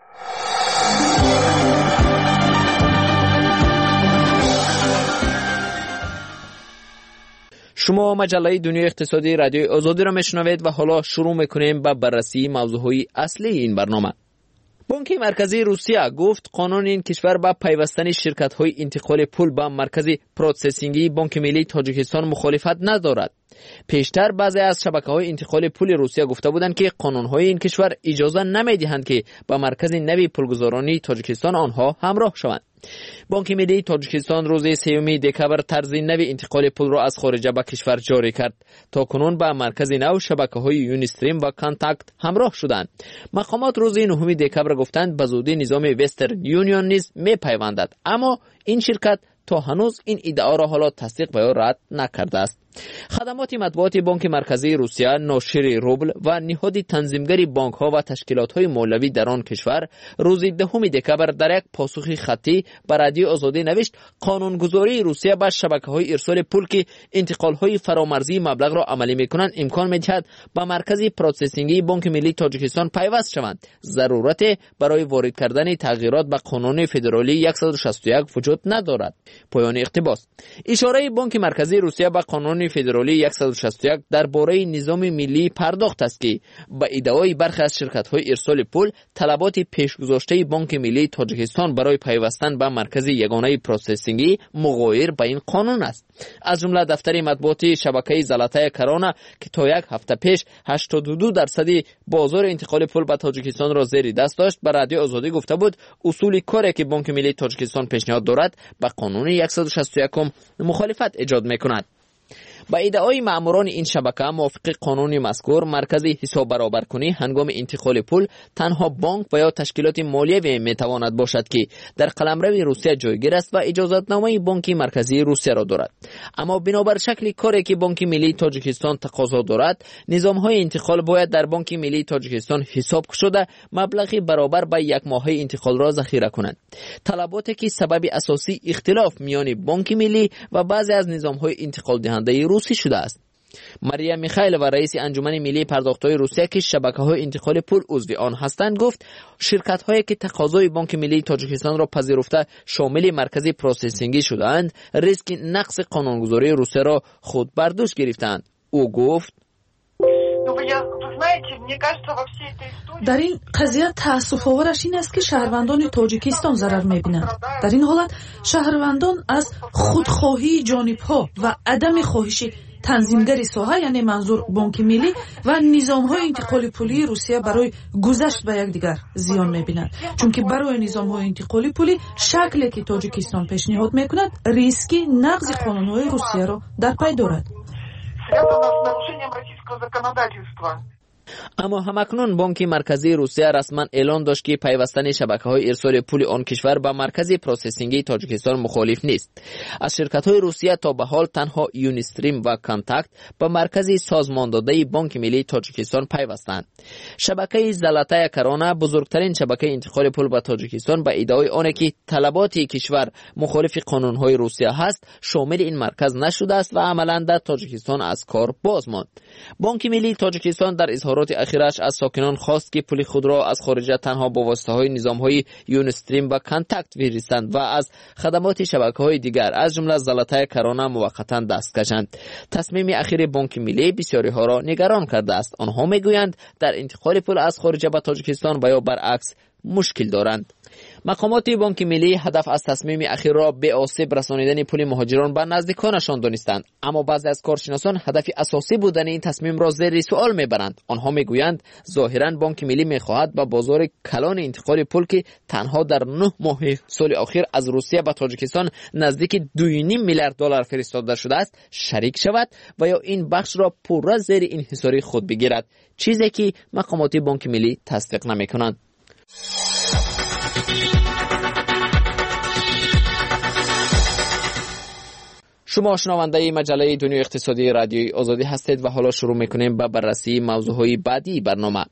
[SPEAKER 13] شما مجله دنیای اقتصادی رادیو آزادی را میشنوید و حالا شروع میکنیم با بررسی موضوعهای اصلی این برنامه. بانک مرکزی روسیه گفت قانون این کشور با پیوستن شرکت‌های انتقال پول به مرکز پروسسینگی بانک ملی تاجیکستان مخالفت ندارد. پیشتر بعضی از شبکه‌های انتقال پول روسیه گفته بودند که قانون‌های این کشور اجازه نمی‌دهند که با مرکز نوی پولگزارانی تاجیکستان آنها همراه شوند. بانک ملی تاجیکستان روز سوم دکبر طرز نوی انتقال پول را از خارج به کشور جاری کرد. تا کنون با مرکز نو شبکه‌های یونیستریم و کانتاکت همراه شدند. مقامات روز نهم دکبر گفتند به زودی نظام وسترن یونیون نیز می‌پیوندد، اما این شرکت تا هنوز این ادعا را حالا تصدیق و یا رد نکرده است. خدمات مطبوعاتی بانک مرکزی روسیه ناشر روبل و نهاد تنظیمگری بانک ها و تشکیلات های مولوی در آن کشور روز دهم دکبر در یک پاسخ خطی به رادیو آزادی نوشت قانونگذاری روسیه به شبکه های ارسال پول که انتقال های فرامرزی مبلغ را عملی میکنند امکان میدهد به مرکز پروسسینگی بانک ملی تاجیکستان پیوست شوند. ضرورت برای وارد کردن تغییرات به قانون فدرالی صد و شصت و یک وجود ندارد. پایان اقتباس. اشاره بانک مرکزی روسیه به قانون فدرالی صد و شصت و یک درباره نظام ملی پرداخت است که با ادعای برخی از شرکت‌های ارسال پول طلبات پیشگذاشته بانک ملی تاجیکستان برای پیوستن به مرکز یگانه پروسسینگی مغایر با این قانون است. از جمله دفتر مطبوعاتی شبکه زلاتای کرانا که تا یک هفته پیش هشتاد و دو درصد بازار انتقال پول به تاجیکستان را زیر دست داشت به رادیو آزادی گفته بود اصول کاری که بانک ملی تاجیکستان پیشنهاد دارد با قانون صد و شصت و یک مخالفت ایجاد می‌کند. با ادعای ماموران این شبکه موافق قانون مذکور مرکز حساب برابرکنی هنگام انتقال پول تنها بانک و یا تشکیلات مالیوی میتواند باشد که در قلمرو روسیه جایگیر است و اجازتنامه بانک مرکزی روسیه را دارد. اما بنابر شکل کاری که بانک ملی تاجیکستان تقاضا دارد نظام‌های انتقال باید در بانک ملی تاجیکستان حساب شده مبلغی برابر با یک ماهه انتقال را ذخیره کنند. طلباتی که سبب اساسی اختلاف میان بانک ملی و بعضی از نظام‌های انتقال دهنده روسی شده است. مریم میخائیل و رئیس انجمن ملی پرداخت‌های روسیه که شبکه‌های انتقال پول عضو آن هستند گفت شرکت‌هایی که تقاضای بانک ملی تاجیکستان را پذیرفته شامل مرکز پروسسینگی شده‌اند ریسک نقض قانونگذاری روسیه را خود بر دوش گرفتند. او گفت
[SPEAKER 9] در این قضیه تأسف آورش این است که شهروندان تاجیکستان ضرر می‌بینند. در این حالت شهروندان از خودخواهی جانب‌ها و عدم خواهش تنظیمگری ساحه یعنی منظور بانک ملی و نظام‌های انتقال پولی روسیه برای گذشت به یکدیگر زیان می‌بینند، چون که برای نظام‌های انتقال پولی شکلی که تاجیکستان پیشنهاد می‌کند ریسکی نقض قانون‌های روسیه را در پی دارد.
[SPEAKER 13] اما همکنون بانک مرکزی روسیه رسما اعلان داشت که پیوستن شبکه‌های ارسال پول آن کشور به مرکز پروسسینگی تاجیکستان مخالف نیست. از شرکت‌های روسیه تا به حال تنها یونیستریم و کانتاکت به مرکز سازمانداده بانک ملی تاجیکستان پیوستند. شبکه زلاتای کرانا بزرگترین شبکه انتقال پول به تاجیکستان به ادعای آن که طلبات کشور مخالف قانون‌های روسیه هست شامل این مرکز نشده است و عملاً در تاجیکستان از کار باز ماند. بانک ملی تاجیکستان در اظهار اظهارات اخیرش از ساکنان خواست که پول خود را از خارج تنها با واسطه‌های نظام‌های یونستریم و کانتاکت بفرستند و از خدمات شبکه‌های دیگر از جمله زلاتای کرونا موقتا دست کشند. تصمیم اخیر بانک ملی بسیاری ها را نگران کرده است. آنها میگویند در انتقال پول از خارج به تاجیکستان و یا برعکس مشکل دارند. مقامات بانک ملی هدف از تصمیم اخیر را به آسیب رسانیدن پول مهاجران به نزدیکانشان دانستند، اما بعضی از کارشناسان هدف اساسی بودن این تصمیم را زیر سوال میبرند. آنها میگویند ظاهرا بانک ملی میخواهد به بازار کلان انتقال پول که تنها در نه ماه سال اخیر از روسیه به تاجیکستان نزدیک دو و نیم میلیارد دلار فرستاده شده است شریک شود و یا این بخش را پورا زیر انحصاری خود بگیرد، چیزی که مقامات بانک ملی تصدیق نمیکنند. شما شنونده مجله دنیای اقتصادی رادیوی آزادی هستید و حالا شروع میکنیم به بررسی موضوعهای بعدی برنامه.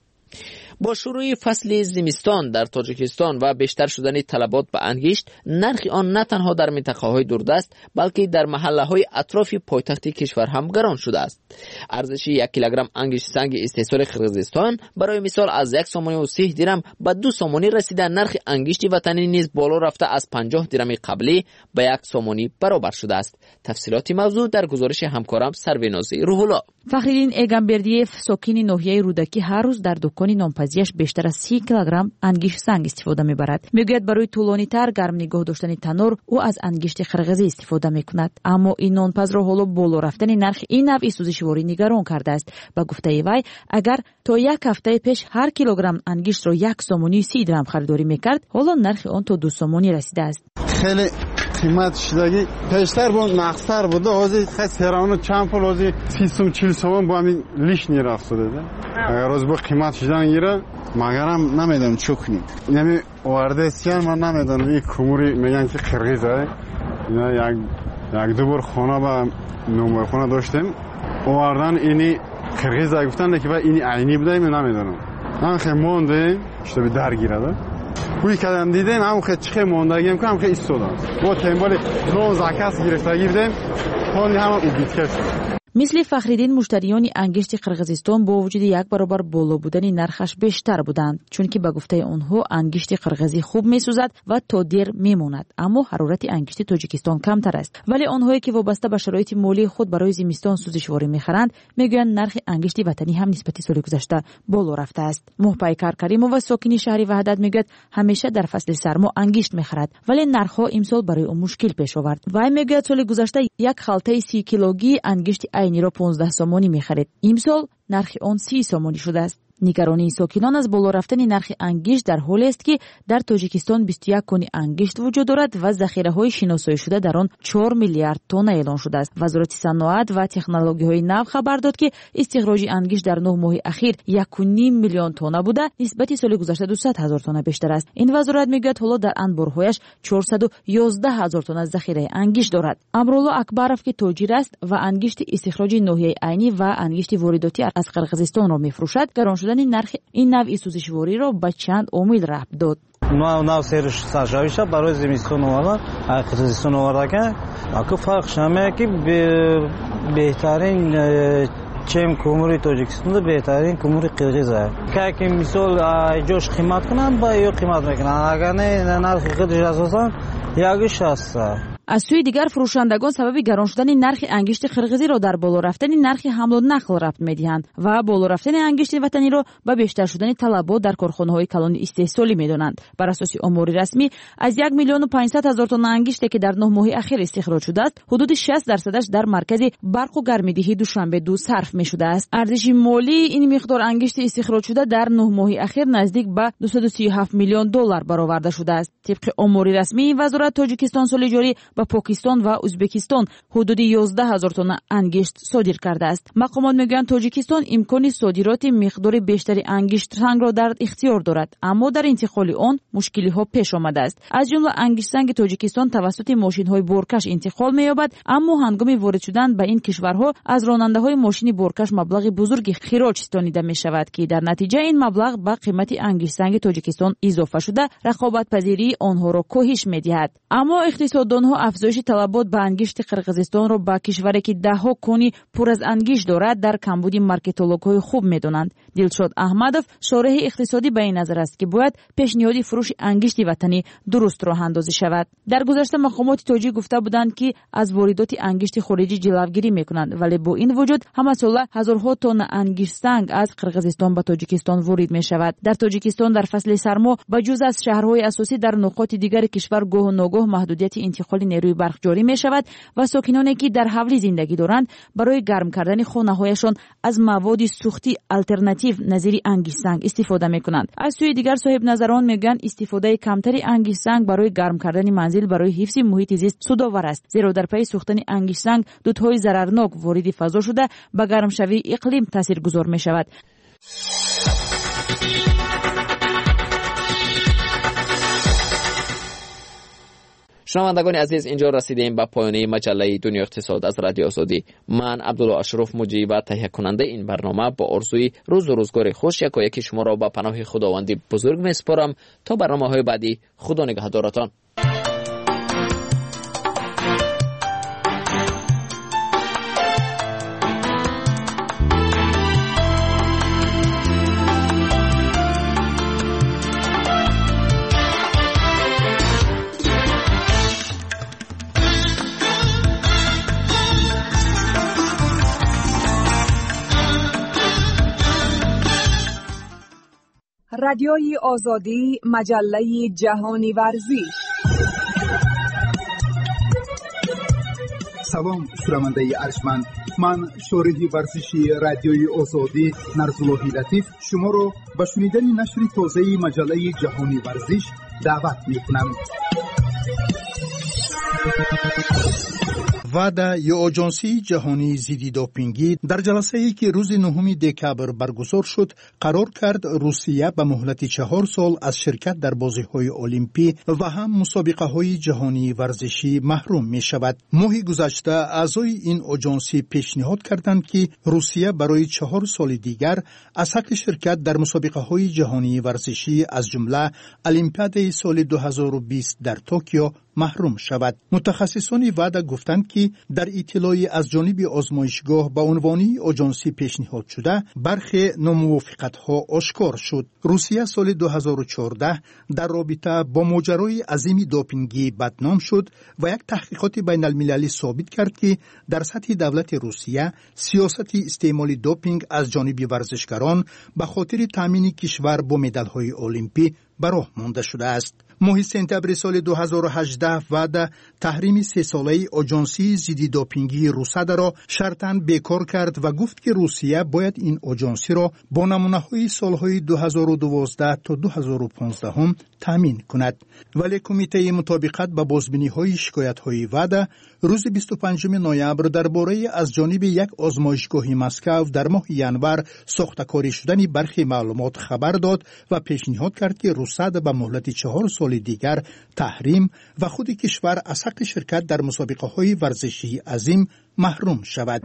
[SPEAKER 13] با شروع فصل زمستان در تاجیکستان و بیشتر شدن طلبات به انگشت، نرخ آن نه تنها در منطقه‌های دوردست بلکه در محله‌های اطراف پایتخت کشور هم گران شده است. ارزش یک کیلوگرم انگشت سنگ استحصال قرقیزستان برای مثال از یک سومانی و سی درم به دو سومانی رسیده، نرخ انگشت وطنی نیز بالا رفته از پنجاه درم قبلی به یک سومانی برابر شده است. تفصیلات موضوع در گزارش همکارم سروینازی روح‌الله.
[SPEAKER 3] فخرالدین ایگانبردیف ساکن ناحیه رودکی هر روز در دکان نانپزیش بیشتر از سی کیلوگرم انگشت سنگ استفاده می‌برد. میگوید برای طولانی تر گرم نگاه داشتن تنور او از انگشت قرقیزی استفاده می‌کند، اما این نانپز را حالا بالا رفتن نرخ این نوع سوزشواری نگران کرده است. با گفته وی اگر تا یک هفته پیش هر کیلوگرم انگشت را یک سومانی سی درم خریداری می‌کرد، حالا نرخ آن تا دو سومانی رسیده است.
[SPEAKER 16] خیلی قیمت شدگی پیشتر بود نقصر بوده، حاضی خیلی سرانو چند پول حاضی سی سوم چل سوم با همین لیش نیرفت ده. اگر روز با قیمت شدن گیره مگرم نمیدونم چو کنیم. یعنی وارده سیان من نمیدونم این کموری میگن که قرقیزه. اینا یک یک دو بار خانه با نمبر خانه داشتیم، واردن اینی قرقیزه گفتن که اینی عینی بوده من نمیدونم. من خیلی مونده شده درگیره ده. کوی کردم دیدیم هم خیلی چخه موندگیم که هم خیلی ایستادم با تنبال نون زکاس گرفتگی بدیم خواهی همه او بیتکش شد.
[SPEAKER 3] مثل فخرالدین مشتریان انگشت قرقیزستان با وجود یک برابر بالا بودن نرخش بیشتر بودند، چون که به گفته آنها انگشت قرقیزی خوب میسوزد و تا دیر میماند، اما حرارت انگشت تاجیکستان کمتر است. ولی آنهایی که وابسته به شرایط مالی خود برای زمستان سوزشواری میخرند میگویند نرخ انگشت وطنی هم نسبت سال گذشته بالا رفته است. محپیکر کریمووا ساکن شهر وحدت میگوید همیشه در فصل سرما انگشت میخرد، ولی نرخها امسال برای او مشکل پیش آورد. وی میگوید سال گذشته یک خلطه سی کیلوگی انگشت عینی را پانزده سومانی می‌خرید. امسال نرخ آن سی سومانی شده است. نگرانی ساکنان از بالا رفتن نرخ انگشت در حالی است که در تاجیکستان بیست و یک کن انگشت وجود دارد و ذخیره‌های شناسایی شده در آن چهار میلیارد تن اعلان شده است. وزارت صنعت و تکنولوژی‌های نو خبر داد که استخراج انگشت در نه ماه اخیر یک و نیم میلیون تن بوده، نسبت سال گذشته دویست هزار تن بیشتر است. این وزارت میگوید حالا در انبارهایش چهارصد و یازده هزار تن از ذخیره انگشت دارد. امرالله اکبرов که تاجر است و انگشت استخراج ناحیه عینی و انگشت وارداتی از قرقیزستان را می‌فروشد، گران شدن نرخ این نوع سوزشواری را به چند امید ربط داد.
[SPEAKER 17] نو نو سرش سرجاویشه برای زمستان آورده، قرقیزستان آورده که اگه فرق شمه که بهترین چم کموری تاجیکستان بهترین کموری قرقیزه که که مثال جاش قیمت کنن با یو قیمت میکنن، اگر نه نرخ خودش اساسا یکیش هست.
[SPEAKER 3] از سوی دیگر فروشندگان سبب گران شدن نرخ انگشت قرقیزی را در بالا رفتن نرخ حمل و نقل ربط می‌دهند و بالا رفتن انگشت وطنی را به بیشتر شدن طلبات در کارخانه‌های کلان استحصالی می‌دانند. بر اساس آمار رسمی از یک میلیون و پانصد هزار تن انگشتی که در نه ماه اخیر استخراج شده است، حدود شصت درصدش در مرکز برق و گرم‌دهی دوشنبه دو صرف می‌شده است. ارزش مالی این مقدار انگشت استخراج شده در نه ماه اخیر نزدیک به دویست و سی و هفت میلیون دلار برآورده شده است. طبق آمار رسمی وزارت تاجیکستان سال جاری با پاکستان و ازبکستان حدود یازده هزار تن انگشت صادر کرده است. مقامات میگویند تاجیکستان امکان صادرات مقدار بیشتری انگشت سنگ را در اختیار دارد، اما در انتقال آن مشکلی ها پیش آمده است. از جمله انگشت سنگ تاجیکستان توسط ماشین های بارکش انتقال می‌یابد، اما هنگام وارد شدن به این کشورها از راننده های ماشین بارکش مبلغ بزرگی خراج ستانیده می شود که در نتیجه این مبلغ به قیمت انگشت سنگ تاجیکستان اضافه شده رقابت پذیری آنها را کاهش می‌دهد. اما اقتصاددانها افزایش طلبات به انگشت قرقیزستان را با کشوری که دهها کونی پر از انگشت دارد در کمبود مارکتولوگ‌های خوب می‌دانند. دلشاد احمدов شارح اقتصادی به این نظر است که باید پیشنهاد فروش انگشت وطنی درست راه اندازی شود. در گذشته مقامات تاجیک گفته بودند که از واردات انگشت خارجی جلوگیری می‌کنند، ولی با این وجود همه ساله هزارها تن انگشت سنگ از قرقیزستان به تاجیکستان وارد می‌شود. در تاجیکستان در فصل سرما به جز از شهرهای اساسی در نقاط دیگر کشور گاه و ناگاه محدودیت انتقال نیروی برق جاری می‌شود و ساکنانی که در حولی زندگی دارند برای گرم کردن خانه‌هایشان از مواد سوختی آلترناتیو نظیر انگشت سنگ استفاده می‌کنند. از سوی دیگر صاحب نظران میگن استفاده کمتری انگشت سنگ برای گرم کردن منزل برای حفظ محیط زیست سودآور است، زیرا در پی سوختن انگشت سنگ دودهای ضررناک وارد فضا شده به گرمشوی اقلیم تاثیرگذار می‌شود.
[SPEAKER 13] شنوندگان عزیز، اینجا رسیدیم به پایان مجله دنیا اقتصاد از رادیو آزادی. من عبدالله اشرف مجری و تهیه کننده این برنامه با آرزوی روز و روزگار خوش یک و یکی شما را به پناه خداوندی بزرگ میسپارم تا برنامه‌های بعدی. خدا نگهدارتان.
[SPEAKER 18] رادیوی آزادی، مجله جهانی ورزش.
[SPEAKER 19] سلام شنونده ارجمند، من شارح ورزشی رادیوی آزادی نرزالله لطیف شما را به شنیدن نشر تازه مجله جهانی ورزش دعوت می‌کنم.
[SPEAKER 1] وعده یا آژانسی جهانی ضد دوپینگی در جلسه‌ای که روز نهم دکبر برگزار شد قرار کرد روسیه به مهلت چهار سال از شرکت در بازی‌های المپی و هم مسابقه‌های جهانی ورزشی محروم می‌شود. ماه گذشته اعضای این آژانسی پیشنهاد کردند که روسیه برای چهار سال دیگر از حق شرکت در مسابقه‌های جهانی ورزشی از جمله المپیاد سال دو هزار و بیست در توکیو محروم شود. متخصصان وعده گفتند که در اطلاعی از جانب آزمایشگاه به عنوان آژانسی پیشنهاد شده برخی ناموافقت‌ها آشکار شد. روسیه سال دو هزار و چهارده در رابطه با ماجرای عظیم دوپینگی بدنام شد و یک تحقیقات بین المللی ثابت کرد که در سطح دولت روسیه سیاست استعمال دوپینگ از جانب ورزشکاران به خاطر تامین کشور با مدال‌های المپی به راه مانده شده است. ماه سپتامبر سال دو هزار و هجده وعده تحریم سه ساله آژانسی ضد دوپینگی روسیه را شرطاً بیکار کرد و گفت که روسیه باید این آژانسی را با نمونه‌های سالهای دو هزار و دوازده تا دو هزار و پانزده هم تامین کند. ولی کمیته مطابقت با بازبینی‌های شکایت‌های وعده روز بیست و پنجم نوامبر درباره از جانب یک آزمایشگاه مسکو در ماه ینور ساخته‌کاری شدن برخی معلومات خبر داد و پیشنهاد کرد که روسیه به مهلت چهار سال دیگر تحریم و خود کشور از حق شرکت در مسابقه‌های ورزشی عظیم محروم شود.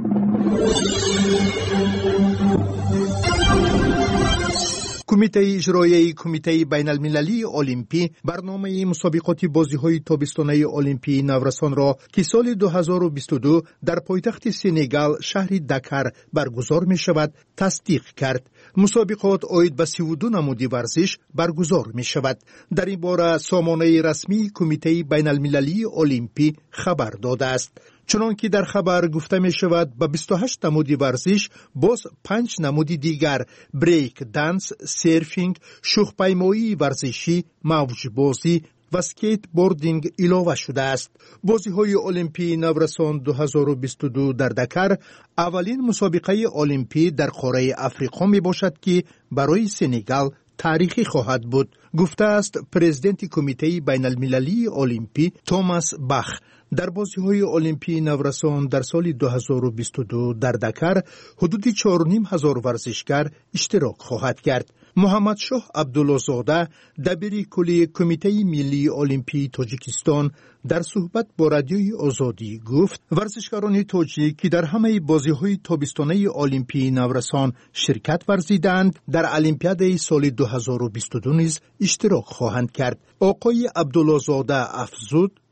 [SPEAKER 1] کمیته اجرایی کمیته بین المللی المپی برنامه مسابقات بازی‌های تابستانه المپی نورسان را که سال دو هزار و بیست و دو در پایتخت سنگال شهر دکر برگزار می شود تصدیق کرد. مسابقات عاید به سی و دو نمود ورزش برگزار می شود. در این باره سامانه رسمی کمیته بین المللی المپی خبر داده است. چنانکه در خبر گفته می شود به بیست و هشت نمود ورزش باز پنج نمود دیگر بریک دنس، سرفینگ، شوخ‌پیمایی ورزشی، موج بازی و سکیت بوردینگ اضافه شده است. بازی‌های المپی نورسان دو هزار و بیست و دو در دکر اولین مسابقه المپی در قاره افریقا می باشد که برای سنگال تاریخی خواهد بود، گفته است پرزیدنت کمیته بین المللی المپی توماس باخ. در بازی‌های المپی نورسان در سال دو هزار و بیست و دو در دکر حدود چهار و نیم هزار ورزشکار اشتراک خواهد کرد. محمد شاه عبدالله زاده دبیر کلی کمیته ملی المپی تاجیکستان در صحبت با رادیوی آزادی گفت ورزشکاران تاجیک که در همه بازی‌های تابستانه المپی نورسان شرکت ورزیدند در المپیاد سال دو هزار و بیست و دو نیز اشتراک خواهند کرد. آقای عبدالله زاده افزود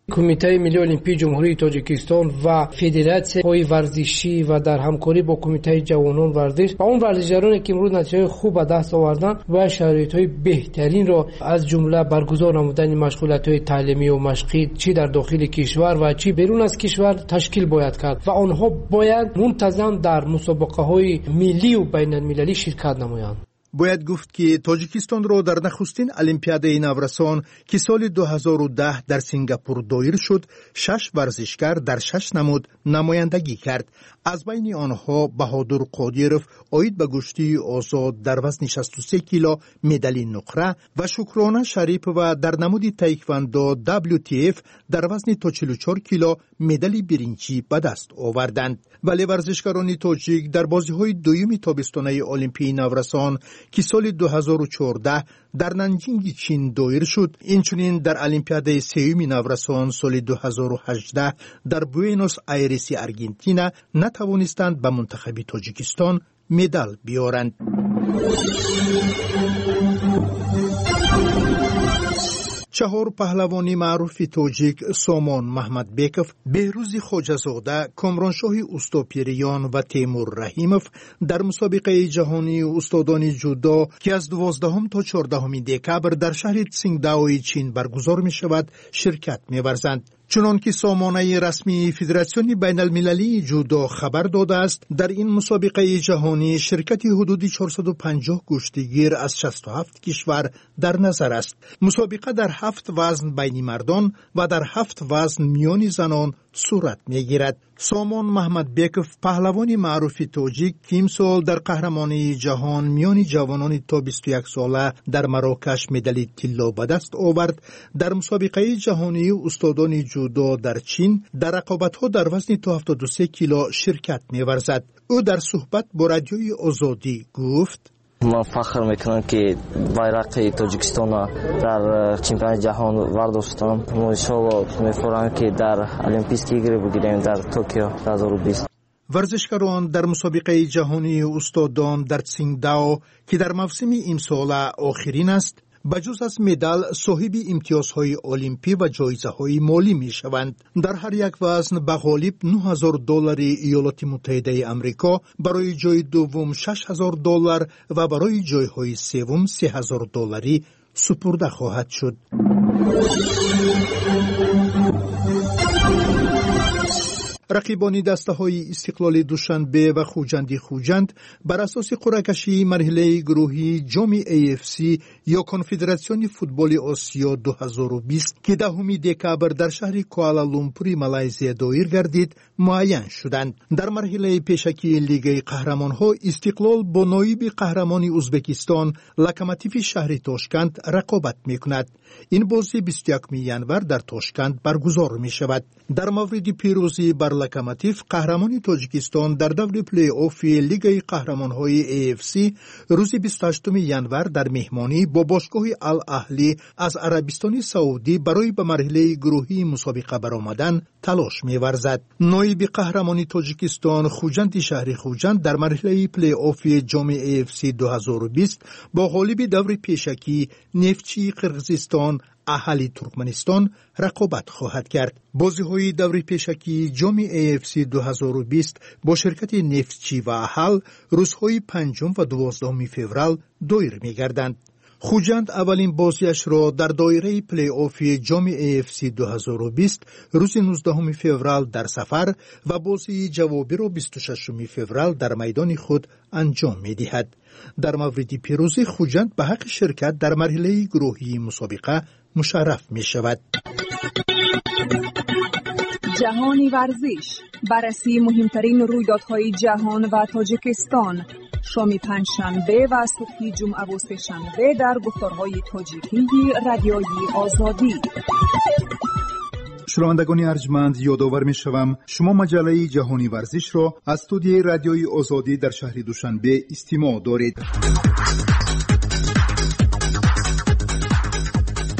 [SPEAKER 20] کمیته ملی المپیک جمهوری تاجیکستان و فدراسیون ورزشی و در همکاری با کمیته جوانان ورزش و اون ورزشکارانی که امروز نتیجه خوب به دست آوردن و شرایط‌های بهترین را از جمله برگزار نمودن مشغولیت‌های تعلیمی و مشقی چی در داخل کشور و چی بیرون از کشور تشکیل باید کرد و آنها باید منتظم در مسابقه‌های ملی و بین‌المللی شرکت نمایند.
[SPEAKER 1] باید گفت که تاجیکستان را در نخستین المپیادهای نورسان که سال دو هزار و ده در سنگاپور دایر شد، شش ورزشکار در شش نمود نمایندگی کرد. از بین آنها بهادر قادیروف عاید به کشتی آزاد در وزن شصت و سه کیلو مدال نقره و شکرانه شریپова در نمود تایکواندو دبلیو تی اف در وزن تا چهل و چهار کیلو مدال برنجی به دست آوردند. ولی ورزشکاران تاجیک در بازی‌های دوم تابستانه المپیک نورسان که سال دو هزار و چهارده در نانجینگ چین دایر شد، اینچنین در المپیاد سوم نورسان سال دو هزار و هجده در بوئنوس آیرس آرژانتین نتوانستند به منتخب تاجیکستان مدال بیارند. چهار پهلوانی معروف تاجیک سامان محمدبکوف، بهروز خواجه‌زاده، کامرانشاه اوستاپیریان و تیمور رحیموف در مسابقه جهانی استادان جودو که از دوازدهم تا چهاردهم دکبر در شهر تسینگداو چین برگزار می شود شرکت می ورزند. چنان که سامانه رسمی فدراسیون بین المللی جودو خبر داده است، در این مسابقه جهانی شرکت حدود چهارصد و پنجاه کشتیگیر از شصت و هفت کشور در نظر است. مسابقه در هفت وزن بین مردان و در هفت وزن میان زنان صورت میگیرد. سامان محمدبکوف پهلوانی معروف تاجیک که امسال در قهرمانی جهان میان جوانان تا بیست و یک ساله در مراکش مدال طلا به دست آورد، در مسابقه جهانی استادان جودو در چین در رقابت‌ها در وزن تا هفتاد و سه کیلو شرکت می‌ورزد. او در صحبت با رادیوی آزادی گفت:
[SPEAKER 21] من فخر میکنم که بایرق تاجیکستان در چمپیونات جهان ورداشتم. ان شاءالله می‌فرمایم که در المپیک تیگر بگیریم در توکیو دو هزار و بیست.
[SPEAKER 1] ورزشکاران در مسابقه جهانی استادان در تسینگداو که در موسم امسال آخرین است، بجز از مدال صاحب امتیازهای المپی و جایزه‌های مالی می‌شوند. در هر یک وزن به غالب نه هزار دلار ایالات متحده آمریکا، برای جای دوم شش هزار دلار و برای جایهای سوم سه هزار دلاری سپرده خواهد شد. رقیبان دسته‌های استقلال دوشنبه و خوجندی خوجند بر اساس قرعه کشی مرحله گروهی جام ای اف سی یا کنفدراسیون فوتبال آسیا دو هزار و بیست که دهم دکبر در شهر کوالالامپور مالزی دایر گردید معین شدند. در مرحله پیشکی لیگ قهرمان‌ها استقلال با نایب قهرمان ازبکستان لوکوموتیو شهر تاشکند رقابت می‌کند. این بازی بیست و یکم ژانویه در تاشکند برگزار می‌شود. در مورد پیروزی بر لوکوموتیو قهرمان تاجیکستان در دور پلی آف لیگ قهرمان‌های ای اف سی روز بیست و هشتم ژانویه در مهمانی با باشگاه الاهلی از عربستان سعودی برای به مرحله گروهی مسابقه برآمدن تلاش می‌ورزد. نایب قهرمان تاجیکستان خوجند شهر خوجند در مرحله پلی آف جام ای اف سی دو هزار و بیست با غالب دور پیشکی نفتچی قرقیزستان اهلی ترکمنستان رقابت خواهد کرد. بازی‌های دور پیشکی جام ای اف سی دو هزار و بیست با شرکت نفتچی و اهل روزهای پنجم و دوازدهم فوریه دایر می‌گردند. خوجند اولین بازیش را در دایره پلی آف جام ای اف سی دو هزار و بیست روز نوزدهم فوریه در سفر و بازی جوابی را بیست و ششم فوریه در میدان خود انجام می‌دهد. در مورد پیروزی خوجند به حق شرکت در مرحله گروهی مسابقه مشرف می شود.
[SPEAKER 18] جهانی ورزش، بررسی مهمترین رویدادهای جهان و تاجیکستان، شام پنجشنبه و صبح جمعه و سه‌شنبه در گفتارهای تاجیکی رادیوی آزادی.
[SPEAKER 19] شنوندگان ارجمند، یادآور می‌شوم شما مجله جهانی ورزش را از استودیوی رادیوی آزادی در شهر دوشنبه استماع دارید.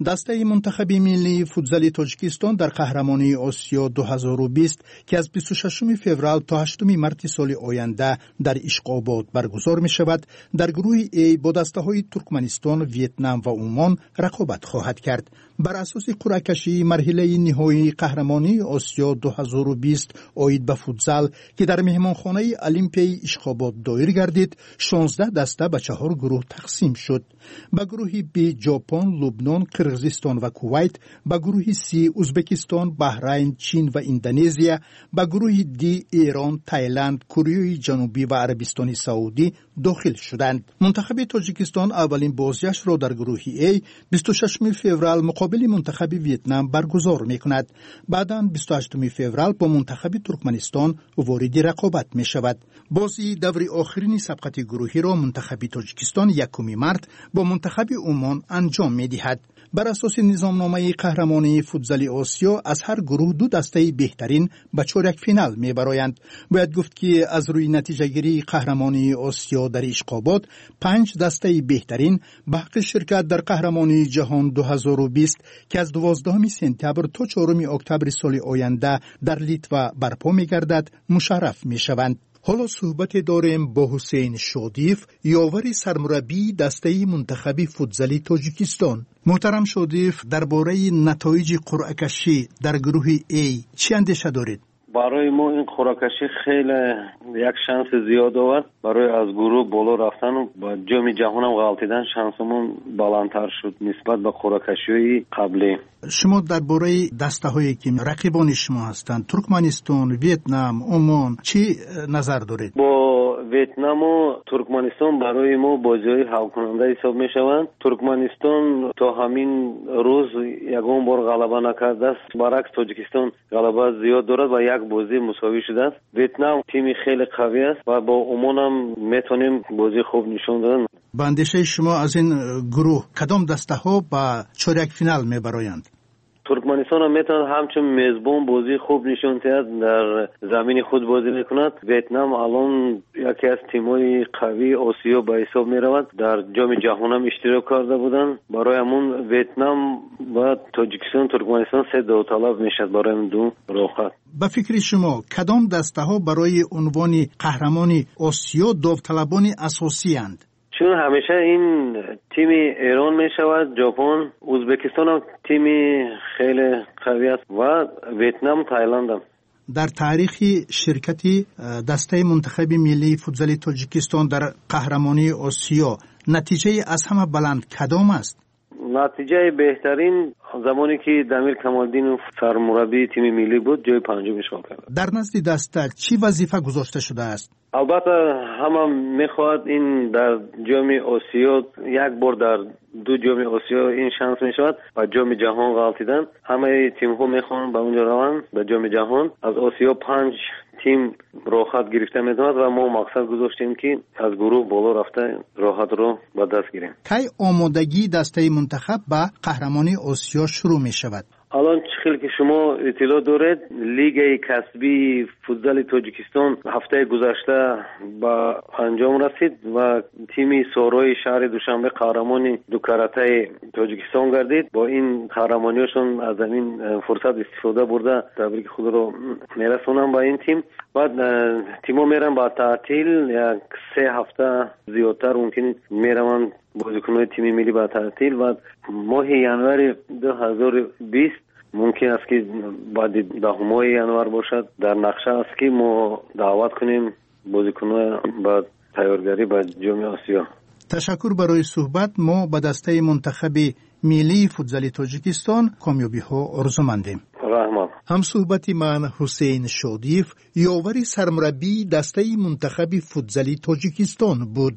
[SPEAKER 1] دسته منتخب ملی فوتزال تاجیکستان در قهرمانی آسیا دو هزار و بیست که از بیست و ششم فوریه تا هشتم مارس سال آینده در اشقاباد برگزار می شود، در گروه A با دسته های ترکمنستان، ویتنام و عمان رقابت خواهد کرد. بر اساس قرعه کشی مرحله نهایی قهرمانی آسیا دو هزار و بیست عاید به فوتزال که در مهمانخانه المپی اشقاباد دایر گردید، شانزده دسته به چهار گروه تقسیم شد. به گروه B ژاپن، لبنان، قرقیزستان و کویت، به گروه C ازبکستان، بحرین، چین و اندونزیا، به گروه D ایران، تایلند، کره جنوبی و عربستان سعودی داخل شدند. منتخب تاجیکستان اولین بازیش را در گروه A بیست و ششم فوریه مقابل منتخب ویتنام برگزار می‌کند. بعداً بیست و هشتم فوریه با منتخب ترکمنستان وارد رقابت می‌شود. بازی دور آخرین سبقت گروهی را منتخب تاجیکستان یکم مارس با منتخب عمان انجام می‌دهد. بر اساس نظامنامه قهرمانی فوتزال آسیا از هر گروه دو دسته بهترین به چهارک فینال می‌برآیند. باید گفت که از روی نتیجه گیری قهرمانی آسیا در اشقاباد پنج دسته بهترین به حق شرکت در قهرمانی جهان دو هزار و بیست که از دوازدهم سپتامبر تا چهارم اکتبر سال آینده در لیتوا برپا می‌گردد مشرف می‌شوند. حالا صحبت داریم با حسین شادیف، یاور سرمربی دسته منتخب فوتزال تاجیکستان. محترم شادیف، درباره نتایج قرعه کشی در گروه A چی اندیشه دارید؟
[SPEAKER 2] برای ما این قرعه کشی خیلی یک شانس زیاد آورد. برای از گروه بالا رفتن و با جام جهان هم غلطیدن شانسمون بلندتر شد نسبت به قرعه کشی قبلی.
[SPEAKER 1] شما درباره دسته هایی که رقیبان شما هستند، ترکمنستان، ویتنام، عمان، چی نظر دارید؟
[SPEAKER 2] با ویتنام و ترکمنستان برای ما بازی‌های حل کننده حساب می‌شوند. ترکمنستان تا همین روز یگان بار غلبه نکرده است. برعکس تاجیکستان غلبه زیاد دارد و یک بازی مساوی شده است. ویتنام تیمی خیلی قوی است و با عمان هم میتونیم بازی خوب نشون دادن.
[SPEAKER 1] با اندیشه شما از این گروه کدام دسته ها به چهارک فینال میبرایند؟
[SPEAKER 2] ترکمنستان هم میتواند همچون میزبان بازی خوب نشون دهد، در زمین خود بازی میکند. ویتنام الان یکی از تیم‌های قوی آسیا به حساب میرود، در جام جهان هم اشتراک کرده بودند. برای همون ویتنام و تاجیکستان ترکمنستان سه داوطلب میشد برای این دو راحت.
[SPEAKER 1] به فکر شما کدام دسته ها برای عنوان قهرمان آسیا داوطلبان اساسی اند؟
[SPEAKER 2] چون همیشه این تیم ایران می شود، ژاپن، ازبکستان هم تیم خیلی قوی است و ویتنام، تایلند هم.
[SPEAKER 1] در تاریخ شرکت دسته منتخب ملی فوتزال تاجیکستان در قهرمانی آسیا نتیجه از همه بلند کدام است؟
[SPEAKER 2] نتیجه بهترین زمانی که دمیر کمالدین سرمربی تیم ملی بود جای پنجم اشغال کرد.
[SPEAKER 1] در نزد دسته چی وظیفه گذاشته شده است؟
[SPEAKER 2] البته همه میخواد این در جام آسیا یک بار در دو جام آسیا این شانس میشود و جام جهان غلطیدن. همه تیم ها میخوان به اونجا روند به جام جهان. از آسیا پنج تیم راحت گرفته میتواند و ما مقصد گذاشتیم که از گروه بالا رفته راحت رو به دست گیریم.
[SPEAKER 1] کی آمادگی دسته منتخب به قهرمانی آسیا شروع می شود؟
[SPEAKER 2] الان چخیل که شما اطلاع دارید لیگ کسبی فوتزال تاجیکستان هفته گذشته به انجام رسید و تیم سارای شهر دوشنبه قهرمان دو کاراته تاجیکستان گردید. با این قهرمانیشون از این فرصت استفاده برده تبریک خود رو میرسونم با این تیم. بعد تیم‌ها میرن با تعطیل یک سه هفته زیادتر ممکن میرن بازیکن‌های تیم ملی با تعطیل و ماه ینوار دو هزار و بیست ممکن است که بعد دهم ماه ینوار باشد. در نقشه است که ما دعوت کنیم بازیکن‌ها با تیارگری با جام آسیا.
[SPEAKER 1] تشکر برای صحبت. ما به دسته منتخب ملی فوتزال تاجیکستان کامیابی ها آرزومندیم.
[SPEAKER 2] رحمان.
[SPEAKER 1] هم صحبت من حسین شادیف، یاور سرمربی دسته منتخب فوتزال تاجیکستان بود.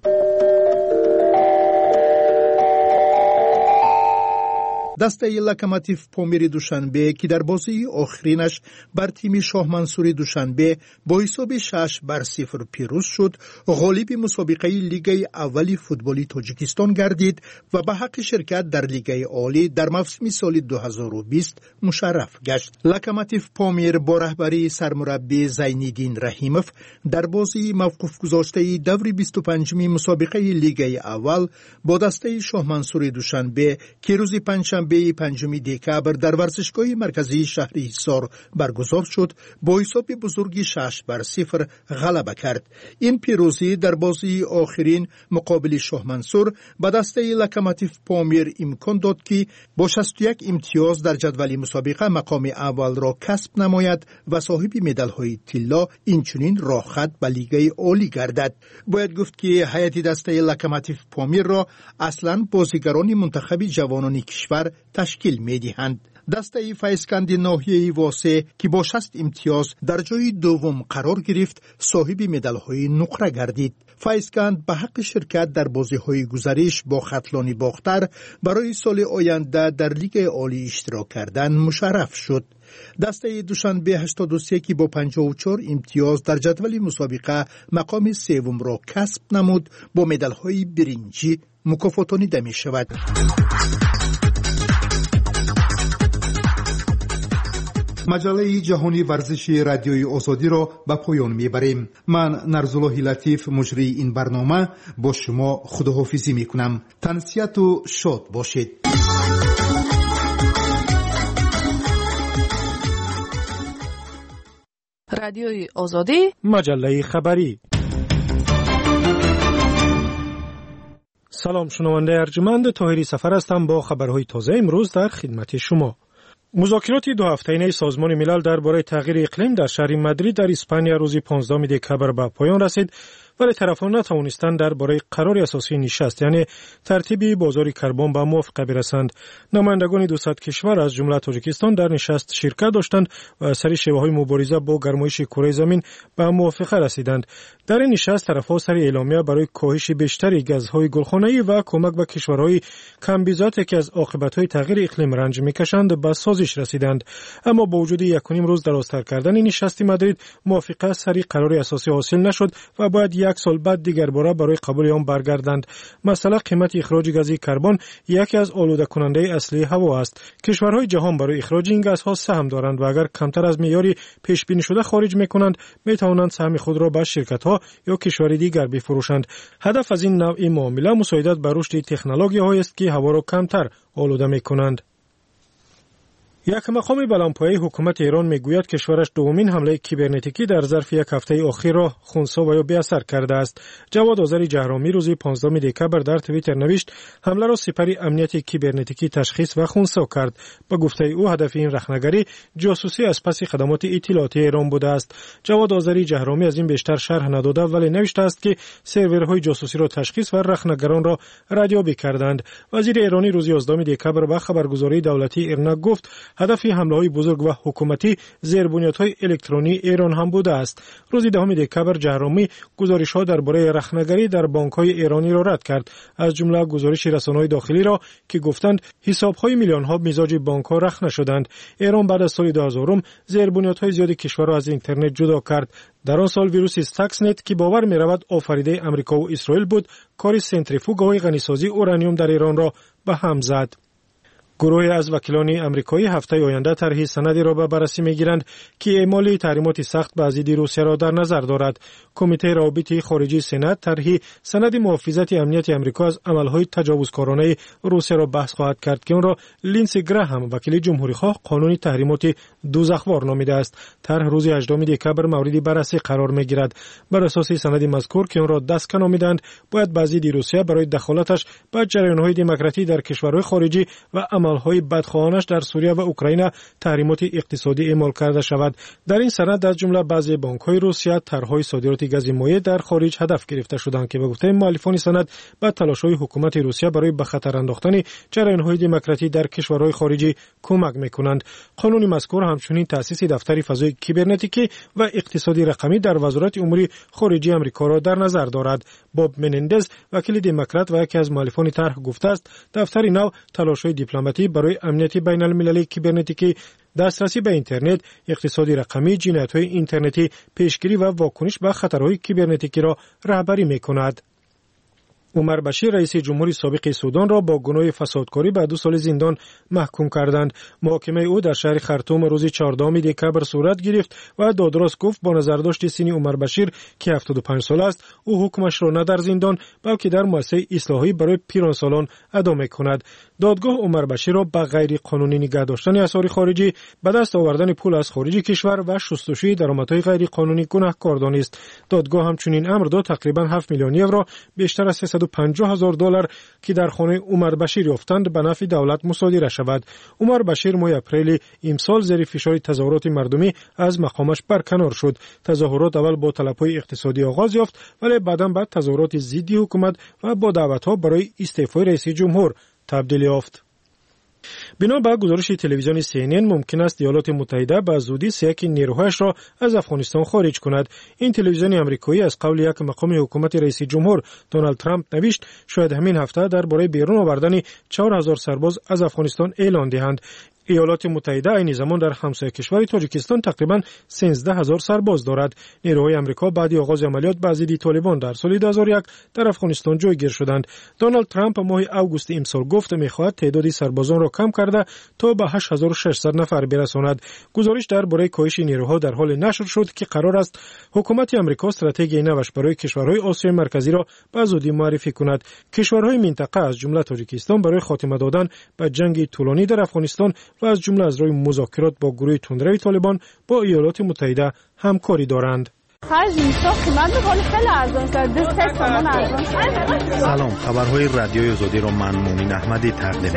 [SPEAKER 1] دسته لوکوموتیو پامیر دوشنبه که در بازی آخرینش بر تیم شاه منصور دوشنبه با حساب شش بر صفر پیروز شد، غالب مسابقه لیگ اولی فوتبالی تاجیکستان گردید و به حق شرکت در لیگ عالی در موسم سال دو هزار و بیست مشرف گشت. لوکوموتیو پامیر با رهبری سرمربی زینالدین رحیموف در بازی موقوف گذاشته دور بیست و پنجم مسابقه لیگ اول با دسته شاه منصور دوشنبه که روز پنجشنبه دوشنبه پنجم دکبر در ورزشگاه مرکزی شهر حصار برگزار شد، با حساب بزرگی شش بر صفر غلبه کرد. این پیروزی در بازی آخرین مقابل شاه منصور به دسته لوکوموتیو پامیر امکان داد که با شصت و یک امتیاز در جدول مسابقه مقام اول را کسب نماید و صاحب مدال‌های طلا اینچنین راه خط به لیگ عالی گردد. باید گفت که هیئت دسته لوکوموتیو پامیر را اصلاً بازیگران منتخب جوانان کشور تشکیل می‌دهند. دسته فایسکند ناحیه واسه که با شصت امتیاز در جای دوم قرار گرفت صاحب مدال‌های نقره گردید. فایسکند به حق شرکت در بازی‌های گزارش با خطلانی باختر برای سال آینده در لیگ عالی اشتراک کردن مشرف شد. دسته دوشنبه هشتاد و سه که با پنجاه و چهار امتیاز در جدول مسابقه مقام سوم را کسب نمود با مدال‌های برنجی مکافاتانیده می شود.
[SPEAKER 19] مجله جهانی ورزشی رادیوی آزادی را به پایان میبریم. من نرزالله لطیف مجری این برنامه با شما خداحافظی میکنم. تنسیت و شاد باشید.
[SPEAKER 9] رادیوی آزادی،
[SPEAKER 4] مجله خبری. سلام شنونده ارجمند، طاهری سفر هستم با خبرهای تازه امروز در خدمت شما. مذاکرات دو هفته‌ای سازمان ملل درباره تغییر اقلیم در شهر مادرید در اسپانیا روز پانزدهم دکبر به پایان رسید، ولی طرفان نتوانستند درباره قرار اساسی نشست یعنی ترتیب بازار کربن به موافقه برسند. نمایندگان دوصد کشور از جمله تاجیکستان در نشست شرکت داشتند و سر شیوه‌های مبارزه با گرمایش کره زمین به موافقه رسیدند. در این نشست طرف‌ها سر اعلامیه برای کاهش بیشتری گازهای گلخانه‌ای و کمک به کشورهای کم بیزات که از عاقبت‌های تغییر اقلیم رنج می‌کشند به سازش رسیدند. اما با وجود یک و نیم روز درازتر کردن نشست مادرید، موافقه سری قرار اساسی حاصل نشد و باید یک سال بعد دیگر باره برای قبول آن برگردند. مثلا قیمت اخراج گاز کربن یکی از آلوده کننده اصلی هوا است. کشورهای جهان برای اخراج این گازها سهم دارند و اگر کمتر از معیاری پیش بینی شده خارج می‌کنند، می‌توانند سهم خود را به شرکت‌ها یا کشور دیگر بفروشند. هدف از این نوع معامله مساعدت به رشد تکنولوژی‌هایی است که هوا را کمتر آلوده می‌کنند. یک مقام بلندپایه حکومت ایران میگوید کشورش دومین حمله کیبرنتیکی در ظرف یک هفته اخیر را خنثی و یا بی‌اثر کرده است. جواد آذری جهرامی روز پانزدهم دکبر در توییتر نوشت حمله را سپری امنیت کیبرنتیکی تشخیص و خنثی کرد. با گفته او هدف این رخنگری جاسوسی از پس خدمات اطلاعاتی ایران بوده است. جواد آذری جهرامی از این بیشتر شرح نداده ولی نوشته است که سرورهای جاسوسی را تشخیص و رخنگران را ردیابی کردند. وزیر ایرانی روز یازدهم دکبر به خبرگزاری دولتی ایرنا گفت هدف حمله‌های بزرگ و حکومتی زیربنیادهای الکترونی ایران هم بوده است. روز دهم دکبر جهرامی گزارش‌ها درباره رخنه‌گری در بانک‌های ایرانی را رد کرد، از جمله گزارش رسانه‌های داخلی را که گفتند حساب‌های میلیون‌ها مزاج بانک‌ها رخنه شدند. ایران بعد از سال دو هزار زیربنیادهای زیادی کشور را از اینترنت جدا کرد. در آن سال ویروس استاکسنت که باور می‌رود آفریده آمریکا و اسرائیل بود، کار سنتریفوگ‌های غنیسازی اورانیوم در ایران را به هم زد. گروهی از وکیلان آمریکایی هفته آینده طرح سندی را به بررسی می‌گیرند که اعمال تحریمات سخت به ضد روسیه را در نظر دارد. کمیته روابط خارجی سنا طرح سند محافظت امنیت آمریکا از عمل‌های تجاوزکارانه روسیه را بحث خواهد کرد که آن را لینسی گراهام وکیل جمهوری‌خواه قانون تحریمات دوزخوار نامیده است. طرح روز هجدهم دکبر مورد بررسی قرار می‌گیرد. بر اساس سند مذکور که آن را دستکن نامیدند، باید به ضد روسیه برای دخالتش به جریان‌های دموکراتی در کشورهای خارجی و عملهای بدخواهانش در سوریه و اوکراین تحریمات اقتصادی اعمال کرده شود. در این سند از جمله بعضی بانک‌های روسیه طرح‌های صادرات گاز مایع در خارج هدف گرفته شدند که به گفته مؤلفان سند به تلاش‌های حکومت روسیه برای به خطر انداختن جریان‌های دموکراتی در کشورهای خارجی کمک می‌کنند. قانون مذکور همچنین تأسیس دفتر فضای کیبرنتیکی و اقتصادی رقمی در وزارت امور خارجه آمریکا را در نظر دارد. باب منندز وکیل دموکرات و یکی از مؤلفان طرح گفته است دفتر نو تلاش‌های دیپلماتی برای امنیت بین المللی کیبرنتیکی، دسترسی به اینترنت، اقتصادی رقمی، جنایت‌های اینترنتی، پیشگیری و واکنش به خطرهای کیبرنتیکی را رهبری می‌کند. عمر بشیر رئیس جمهوری سابق سودان را با گناه فسادکاری به دو سال زندان محکوم کردند. محاکمه او در شهر خرطوم روز چهاردهم دکبر صورت گرفت و دادرس گفت با نظرداشت سن عمر بشیر که هفتاد و پنج سال است، او حکمش را نه در زندان بلکه در مؤسسه اصلاحی برای پیرانسالان ادا می‌کند. دادگاه عمر بشیر را به غیر قانونی نگاه داشتن اسرار خارجی، به دست آوردن پول از خارج کشور و شستشوی درآمدهای غیر قانونی گناهکار دانست. دادگاه همچنین امر داد تقریبا هفت میلیون یورو بیشتر از سیصد و پنجاه هزار دلار که در خانه عمر بشیر یافتند به نفع دولت مصادره شود. عمر بشیر ماه اپریل امسال زیر فشار تظاهرات مردمی از مقامش برکنار شد. تظاهرات اول با طلب‌های اقتصادی آغاز یافت ولی بعداً بعد تظاهرات ضد حکومت و با دعوت‌ها برای استعفای رئیس جمهور تبدیل یافت. بنا به گزارش تلویزیون سی ان ان ممکن است ایالات متحده به زودی سیاق نیروهایش را از افغانستان خارج کند. این تلویزیون آمریکایی از قول یک مقام حکومت رئیس جمهور دونالد ترامپ نوشت شاید همین هفته درباره بیرون آوردن چهار هزار سرباز از افغانستان اعلان دهند. ایالات متحده این زمان در همسایه کشور تاجیکستان تقریبا سیزده هزار سرباز دارد. نیروهای آمریکا بعد از آغاز عملیات به ضد طالبان در سال دو هزار و یک در افغانستان جایگیر شدند. دونالد ترامپ ماه آگوست امسال گفت می‌خواهد تعداد سربازان را کم کرده تا به هشت هزار و ششصد نفر برساند. گزارش درباره کاهش نیروها در حال نشر شد که قرار است حکومت آمریکا استراتژی نوش برای کشورهای آسیای مرکزی را به زودی معرفی کند. کشورهای منطقه از جمله تاجیکستان برای خاتمه دادن به جنگ طولانی در افغانستان و از جمله از روی مذاکرات با گروه تندروی طالبان با ایالات متحده همکاری دارند.
[SPEAKER 6] سلام، خبرهای رادیوی آزادی را من مومن احمدی تقدیم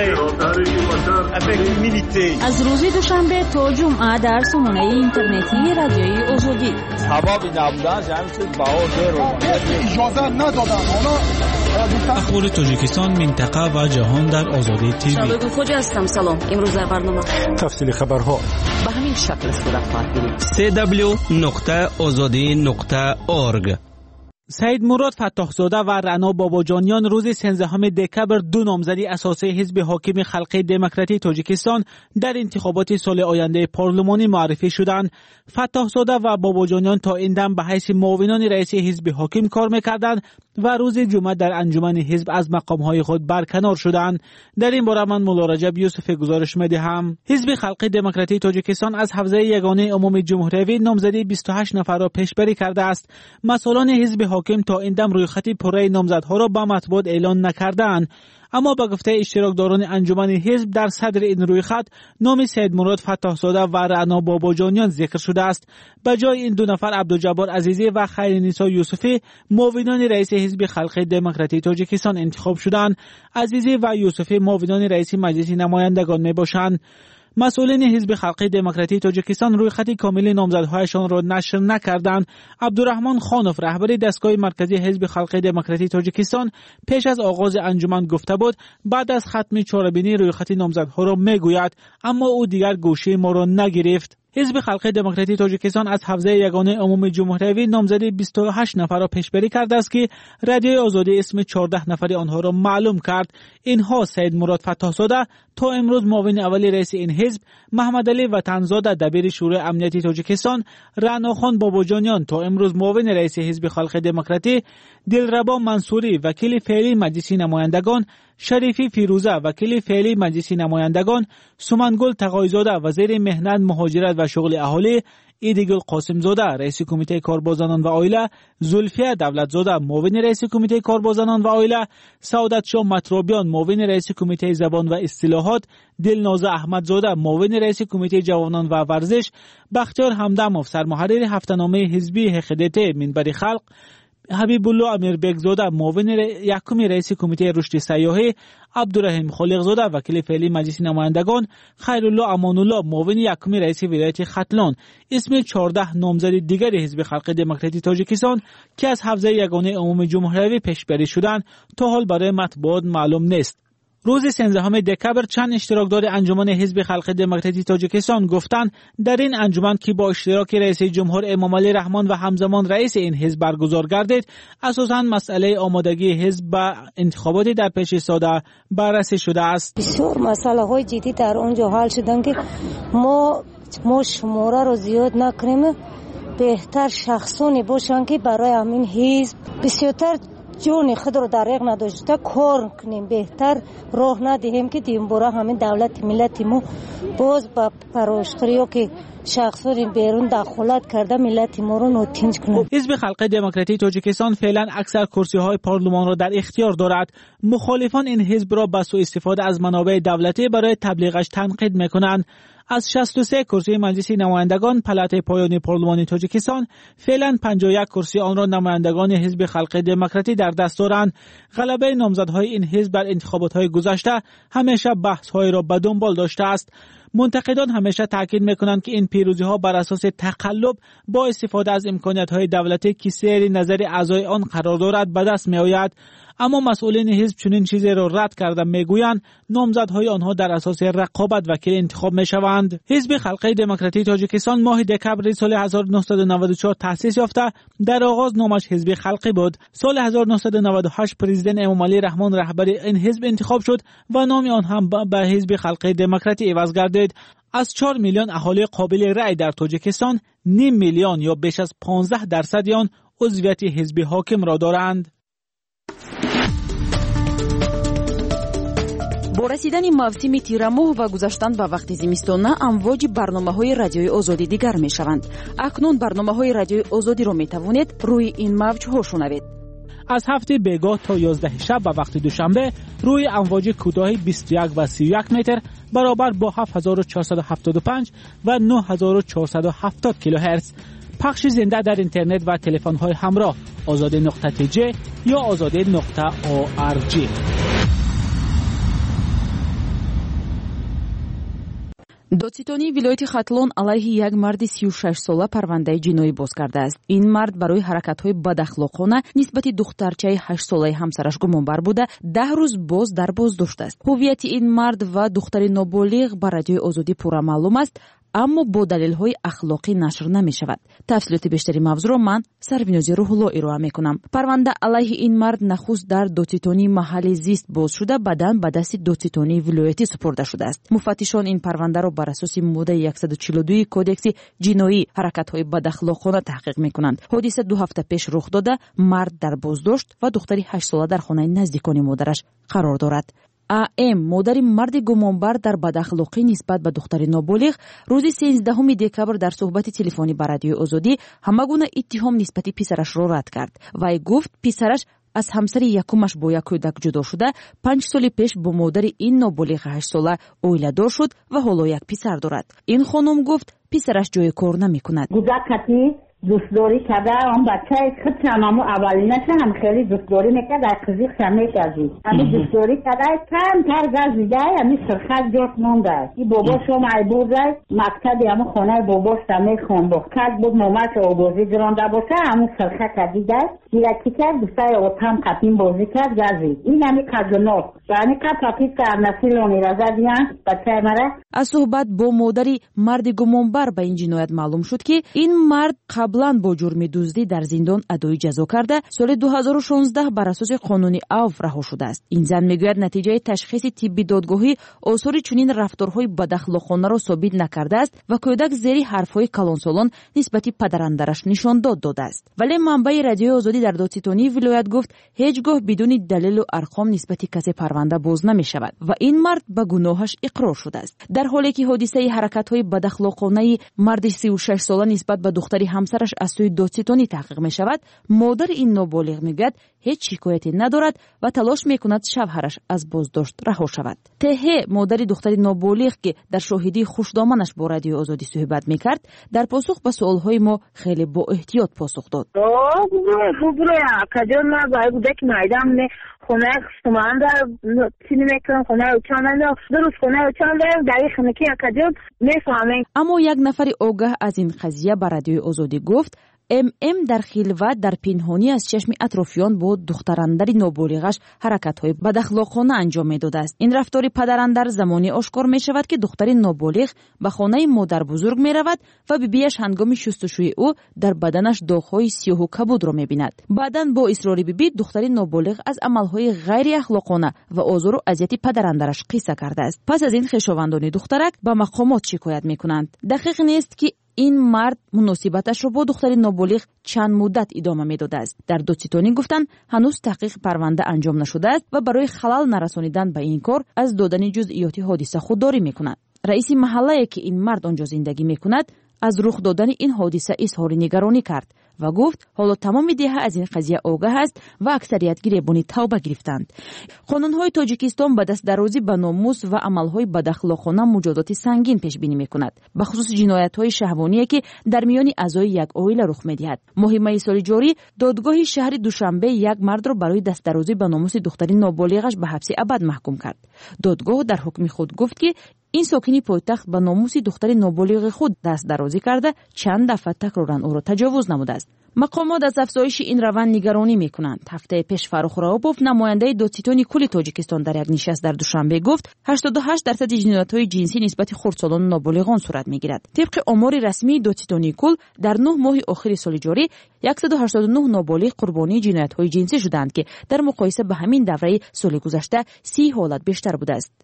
[SPEAKER 6] می‌کنم.
[SPEAKER 3] از روز دوشنبه تا جمعه در سامانه اینترنتی رادیوی آزادی.
[SPEAKER 6] سبب نبودن جمعیت بهادر رو اجازه ندادن. حالا
[SPEAKER 5] اخبار تاجیکستان، منطقه و جهان در آزادی تیوی.
[SPEAKER 22] شبکه خوجا هستم. سلام. امروز در برنامه
[SPEAKER 4] تفصیل خبرها
[SPEAKER 22] به همین شکل صورت خواهد گرفت.
[SPEAKER 12] سی دبلیو نقطه آزادی نقطه اورگ.
[SPEAKER 5] سید مراد فتاحزاده و رنا باباجانیان روز سیزدهم دکبر دو نامزدی اساسی حزب حاکم خلق دموکراتی تاجیکستان در انتخابات سال آینده پارلمانی معرفی شدند. فتاحزاده و باباجانیان تا این دم به حیث معاونان رئیس حزب حاکم کار می‌کردند و روز جمعه در انجمن حزب از مقام‌های خود برکنار شدند. در این باره من مولا رجب یوسف گزارش می‌دهم. حزب خلق دموکراتی تاجیکستان از حوزه یگانه عمومی جمهوری نامزدی بیست و هشت نفر را پیشبری کرده است. مسئولان حزب حاکم تا این دم روی خط پره نامزدها را به مطبوعات اعلان نکردند، اما با گفته اشتراکداران انجمن حزب در صدر این روی خط نام سید مراد فتاحزاده و رنا باباجانیان ذکر شده است. به جای این دو نفر عبدالجبار عزیزی و خیرنسا یوسفی معاونان رئیس حزب خلق دموکراتی تاجیکستان انتخاب شدند. عزیزی و یوسفی معاونان رئیس مجلس نمایندگان میباشند. مسئولین حزب خلق دموکراتی تاجیکستان روی خط کامل نامزدهایشان را نشر نکردند. عبدالرحمن خانوف رهبر دستگاه مرکزی حزب خلق دموکراتی تاجیکستان پیش از آغاز انجمن گفته بود بعد از ختم چهاربینی روی خط نامزدها را میگوید، اما او دیگر گوشه ما را نگرفت. حزب خلق دموکراتی تاجیکستان از حوزه یگانه عمومی جمهوری نامزدی بیست و هشت نفر را پیشبری کرده است که رادیوی آزادی اسم چهارده نفر آنها را معلوم کرد. اینها سید مراد فتاحزاده تا امروز معاون اول رئیس این حزب، محمد علی وطنزاده دبیر شورای امنیتی تاجیکستان، رنا خان باباجانیان تا امروز معاون رئیس حزب خلق دموکراتی، دلربا منصوری وکیل فعلی مجلس نمایندگان، شریفی فیروزه وکیل فعلی مجلس نمایندگان، سمنگل تقایزاده وزیر مهنت مهاجرت و شغل اهالی، ایدگل قاسم زاده رئیس کمیته کاربار زنان و عائله، زلفیه دولت زاده معاون رئیس کمیته کاربار زنان و عائله، سعادت شاه مطرابیان معاون رئیس کمیته زبان و اصطلاحات، دلنازه احمد زاده معاون رئیس کمیته جوانان و ورزش، بختیار همدموف سرمحرر هفته‌نامه حزبی حقیقت منبر خلق، حبیب الله امیربک زاده معاون یکم رئیس کمیته رشد سیاحی، عبدالرحیم خالق زاده وکیل فعلی مجلس نمایندگان، خیرالله امان الله معاون یکم رئیس ولایت ختلان اسم چهارده نامزد دیگر حزب خلق دموکراتی تاجیکستان که از حوزه یگانه عمومی جمهوری پیشبری شدند تا حال برای مطبوعات معلوم نیست. روز سیزدهم دکبر چند اشتراکدار انجمن حزب خلق دموکراتی تاجیکستان گفتند در این انجمن که با اشتراک رئیس جمهور امام علی رحمان و همزمان رئیس این حزب برگزار گردید، اساساً مسئله آمادگی حزب به انتخابات در پیش ایستاده بررسی شده است.
[SPEAKER 23] بسیار مسئله های جدی در آنجا حل شدن که ما ما شماره رو زیاد نکنیم، بهتر شخصانی باشن که برای همین حزب بسیارتر جون خود رو دریغ نداشته کار کنیم بهتر راه ندهیم که دیم برا همین دولت ملت ما باز با پراشخریو که شخصان بیرون دخالت کرده ملت ما رو نوتینج کنه.
[SPEAKER 5] حزب خلق دموکراتی تاجیکستان فعلا اکثر کرسی های پارلمان را در اختیار دارد. مخالفان این حزب را به سوء استفاده از منابع دولتی برای تبلیغش تنقید میکنند. از شصت و سه کرسی مجلس نمایندگان پلات پایانی پارلمان تاجیکستان فعلا پنجاه و یک کرسی آن را نمایندگان حزب خلق دموکراتی در دست دارند. غلبه نامزدهای این حزب در انتخابات‌های گذشته همیشه بحث‌های را به دنبال داشته است. منتقدان همیشه تاکید میکنند که این پیروزی‌ها بر اساس تقلب با استفاده از امکانات‌های دولتی که سیر نظر اعضای آن قرار دارد به دست می‌آید. اما مسئولین حزب چنین چیزی را رد کرده میگویند نامزدهای آنها در اساس رقابت وکیل انتخاب میشوند. حزب خلق دموکراتی تاجیکستان ماه دکبر سال هزار و نهصد و نود و چهار تأسیس یافته. در آغاز نامش حزب خلقی بود. سال هزار و نهصد و نود و هشت پرزیدنت امامعلی رحمان رهبر این حزب انتخاب شد و نام آن هم به حزب خلق دموکراتی عوض گردید. از چهار میلیون اهالی قابل رأی در تاجیکستان نیم میلیون یا بیش از پانزده درصد آن عضویت حزب حاکم را دارند.
[SPEAKER 3] با رسیدن موسم تیرماه و گذشتن به وقت زمستان امواج برنامه‌های رادیوی آزادی دیگر می‌شوند. اکنون برنامه‌های رادیوی آزادی را می‌توانید روی این موج‌ها شنوید.
[SPEAKER 5] از هفته بیگاه تا یازده شب به وقت دوشنبه روی امواج کوتاه بیست و یک و سی و یک متر برابر با هفت هزار و چهارصد و هفتاد و پنج و نه هزار و چهارصد و هفتاد کیلوهرتز. پخش زنده در اینترنت و تلفن‌های همراه آزادی نقطه تی جی یا آزادی نقطه او آر جی.
[SPEAKER 3] دادستانی ولایت ختلون علیه یک مرد سی و شش ساله پرونده جنایی باز کرده است. این مرد برای حرکت‌های بداخلاقانه نسبت دخترچه هشت ساله همسرش گمانبر بوده ده روز باز در بازداشت است. هویت این مرد و دختر نابالغ با رادیوی آزادی پورا معلوم است، اما با دلیل‌های اخلاقی نشر نمی‌شود. تفصیلات بیشتری موضوع را من سربینازی روح‌الله ارائه می‌کنم. پرونده علیه این مرد نخست در دادستانی محلی زیست باز شده، بعداً به دست دادستانی ولایتی سپرده شده است. مفتشان این پرونده را بر اساس ماده صد و چهل و دو کدکس جنایی حرکت‌های بداخلاقانه تحقیق می‌کنند. حادثه دو هفته پیش رخ داده. مرد در بازداشت و دختری هشت ساله در خانه نزدیکان مادرش قرار دارد. ام مادر مرد گمانبر در بداخلاقی نسبت به دختر نابالغ روز سیزدهم دکبر در صحبت تلفنی با رادیوی آزادی همگونه اتهام نسبت پسرش را رد کرد. وی گفت پسرش از همسر یکمش با یک کودک جدا شده، پنج سال پیش با مادر این نابالغ هشت ساله اویله دار شد و حالا یک پسر دارد. این خانم گفت پسرش جای کار نمی‌کند.
[SPEAKER 7] دوستداری کرده اون بچه خود تمامو اولینش هم خیلی دوستداری میکرد از قضیق شمیش ازی همین دوستداری کرده کم تر گزیده همین سرخط جات مونده این باباش هم ای بوده مکتبی همون خانه باباش تمیه خون بود کد بود مامش آبازی جرانده باشه همون سرخط کدیده دیرکی کرد دوستای اوتم قطیم بازی کرد گزید این همین کجنات یعنی که پاکیز که نسیل اونی رزا دیان بچه مره.
[SPEAKER 3] از صحبت با مادری مرد گمانبر به این جنایت معلوم شد که این مرد قبلا با جرم دزدی در زندان ادای جزا کرده سال دو هزار و شانزده بر اساس قانون عفو رها شده است. این زن میگوید نتیجه تشخیص طبی دادگاهی آثار چنین رفتارهای بداخلاقانه را ثابت نکرده است و کودک زیر حرفهای کلانسالان نسبت پدراندرش نشان داد داده است. ولی منبع رادیوی آزادی در دادستانی ولایت گفت هیچگاه بدون دلیل و ارقام نسبت کسی پرونده باز نمی شود و این مرد به گناهش اقرار شده است. در حالی که حادثه حرکت‌های بداخلاقانه مرد سی و شش ساله نسبت به دختری همسرش از سوی دادستانی تحقیق می شود، مادر این نابالغ میگوید هیچ شکایتی ندارد و تلاش میکند شوهرش از بازداشت رها شود. تهه مادر دختر نابالغ که در شاهدی خوشدامنش با رادیو آزادی صحبت میکرد در پاسخ به سوالهای ما خیلی با احتیاط پاسخ داد.
[SPEAKER 10] خونه خستمان در چینی میکنم خونه اوچانم درست خونه اوچانم در این خونه که اکادیون میفهمیم.
[SPEAKER 3] اما یک نفر آگاه از این قضیه به رادیوی آزادی گفت ام ام در خلوت در پنهانی از چشم اطرافیان با دختراندر نابالغش حرکت‌های بداخلاقانه انجام می‌داده است. این رفتار پدراندر زمانی آشکار می‌شود که دختر نابالغ به خانه مادر بزرگ می‌رود و بیبیش هنگام شستشوی او در بدنش داغ‌های سیاه و کبود را می‌بیند. بعداً با اصرار بیبی دختر نابالغ از عمل‌های غیر اخلاقانه و آزار و اذیت پدراندرش قصه کرده است. پس از این خویشاوندان دخترک به مقامات شکایت می‌کنند. دقیق نیست که این مرد مناسبتش را با دختر نابالغ چند مدت ادامه میداده است. در دادستانی گفتند هنوز تحقیق پرونده انجام نشده است و برای خلل نرسانیدن به این کار از دادن جزئیات حادثه خودداری میکند. رئیس محله که این مرد آنجا زندگی میکند از رخ دادن این حادثه اظهار نگرانی کرد و گفت حالا تمام دهه از این قضیه آگاه است و اکثریت گریبانی توبه گرفتند. قانون‌های تاجیکستان به دست درازی به ناموس و عمل‌های بداخلاقانه مجازات سنگین پیش بینی می‌کند، به خصوص جنایت‌های شهوانی که در میان اعضای یک عائله رخ می‌دهد. ماه می سال جاری دادگاه شهر دوشنبه یک مرد را برای دست درازی به ناموس دختری نابالغش به حبس ابد محکوم کرد. دادگاه در حکم خود گفت که این ساکنی پایتخت به ناموس دختر نابالغ خود دست درازی کرده چند دفعه تکرارا او را تجاوز نموده است. مقامات از افزایش این روند نگرانی میکنند. هفته پیش فروخ راوبوف نماینده دادستانی کل تاجیکستان در یک نشست در دوشنبه گفت هشتاد و هشت درصد جنایت‌های جنسی نسبت خردسالان و نابالغان صورت میگیرد. طبق آمار رسمی دادستانی کل در نه ماه آخر سال جاری صد و هشتاد و نه نابالغ قربانی جنایت‌های جنسی شدند که در مقایسه به همین دوره سال گذشته سی حالت بیشتر بوده است.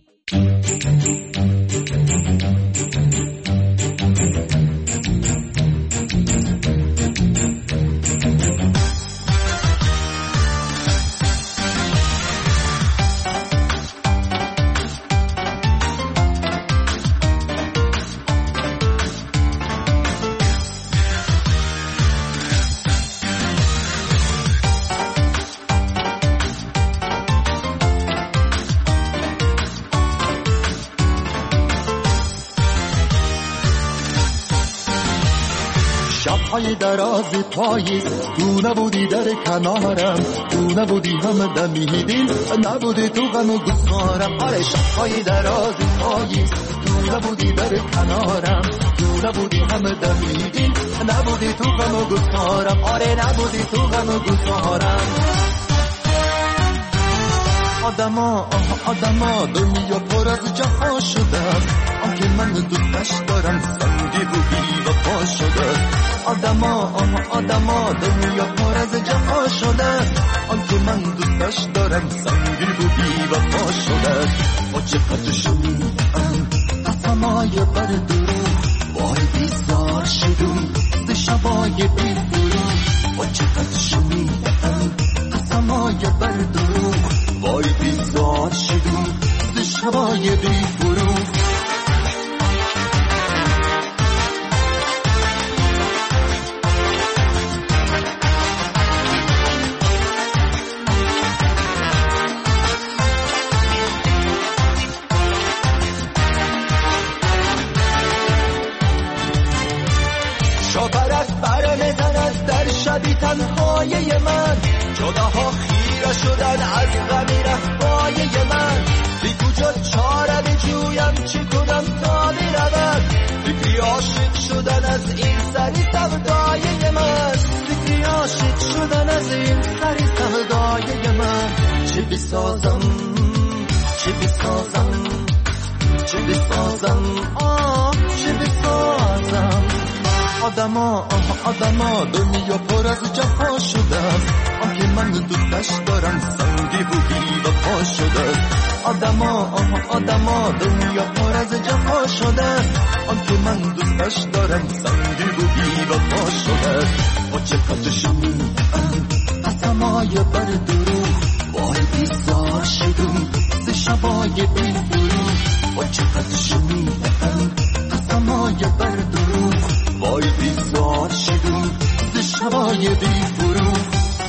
[SPEAKER 8] شب‌های دراز پاییز تو نبودی در کنارم، تو نبودی هم دمی دل نبودی تو غم و گسارم. آره شب‌های دراز پاییز تو نبودی در کنارم، تو نبودی هم دمی دل نبودی تو غم و گسارم. آره نبودی تو غم و گسارم. آدما آدما دنیا پر از جفا شده، آنکه من دوستش دارم سنگی بودی و پا شده. آدما آدما دنیا پر از جفا شده، آنکه من دوستش دارم سنگی بودی و پا شده. با چقدر شنیدم قسمای بر دروغ، وای بیزار شدم ز شبای بی فروغ. با چقدر شنیدم قسمای بر دروغ، وای بیزار شدم ز شبای بی فروغ. شاپرک بر میزند در شبی تنهای من، جداها خیره شدن از غمی رفای من. بی کجا چاره بجویم چی کنم تا برود، فکری عاشق شدن از این سری سودای من. فکری عاشق شدن از این سری سودای من. چی بسازم چی بسازم چی بسازم آه چی بسازم. آدما آدما دنیا پر از جفا شده، آنکه من دوستش دارم سنگی بودی و پا شده. آدما آدما دنیا پر از جفا شده، آنکه من دوستش دارم سنگی بودی و پا شده. با چقدر شنیدم قسمای بر دروغ، وای بیزار شدم ز شبای بی فروغ. با چقدر شنیدم قسمای بر دروغ، وای بیزار شدم ز شبای بی فروغ.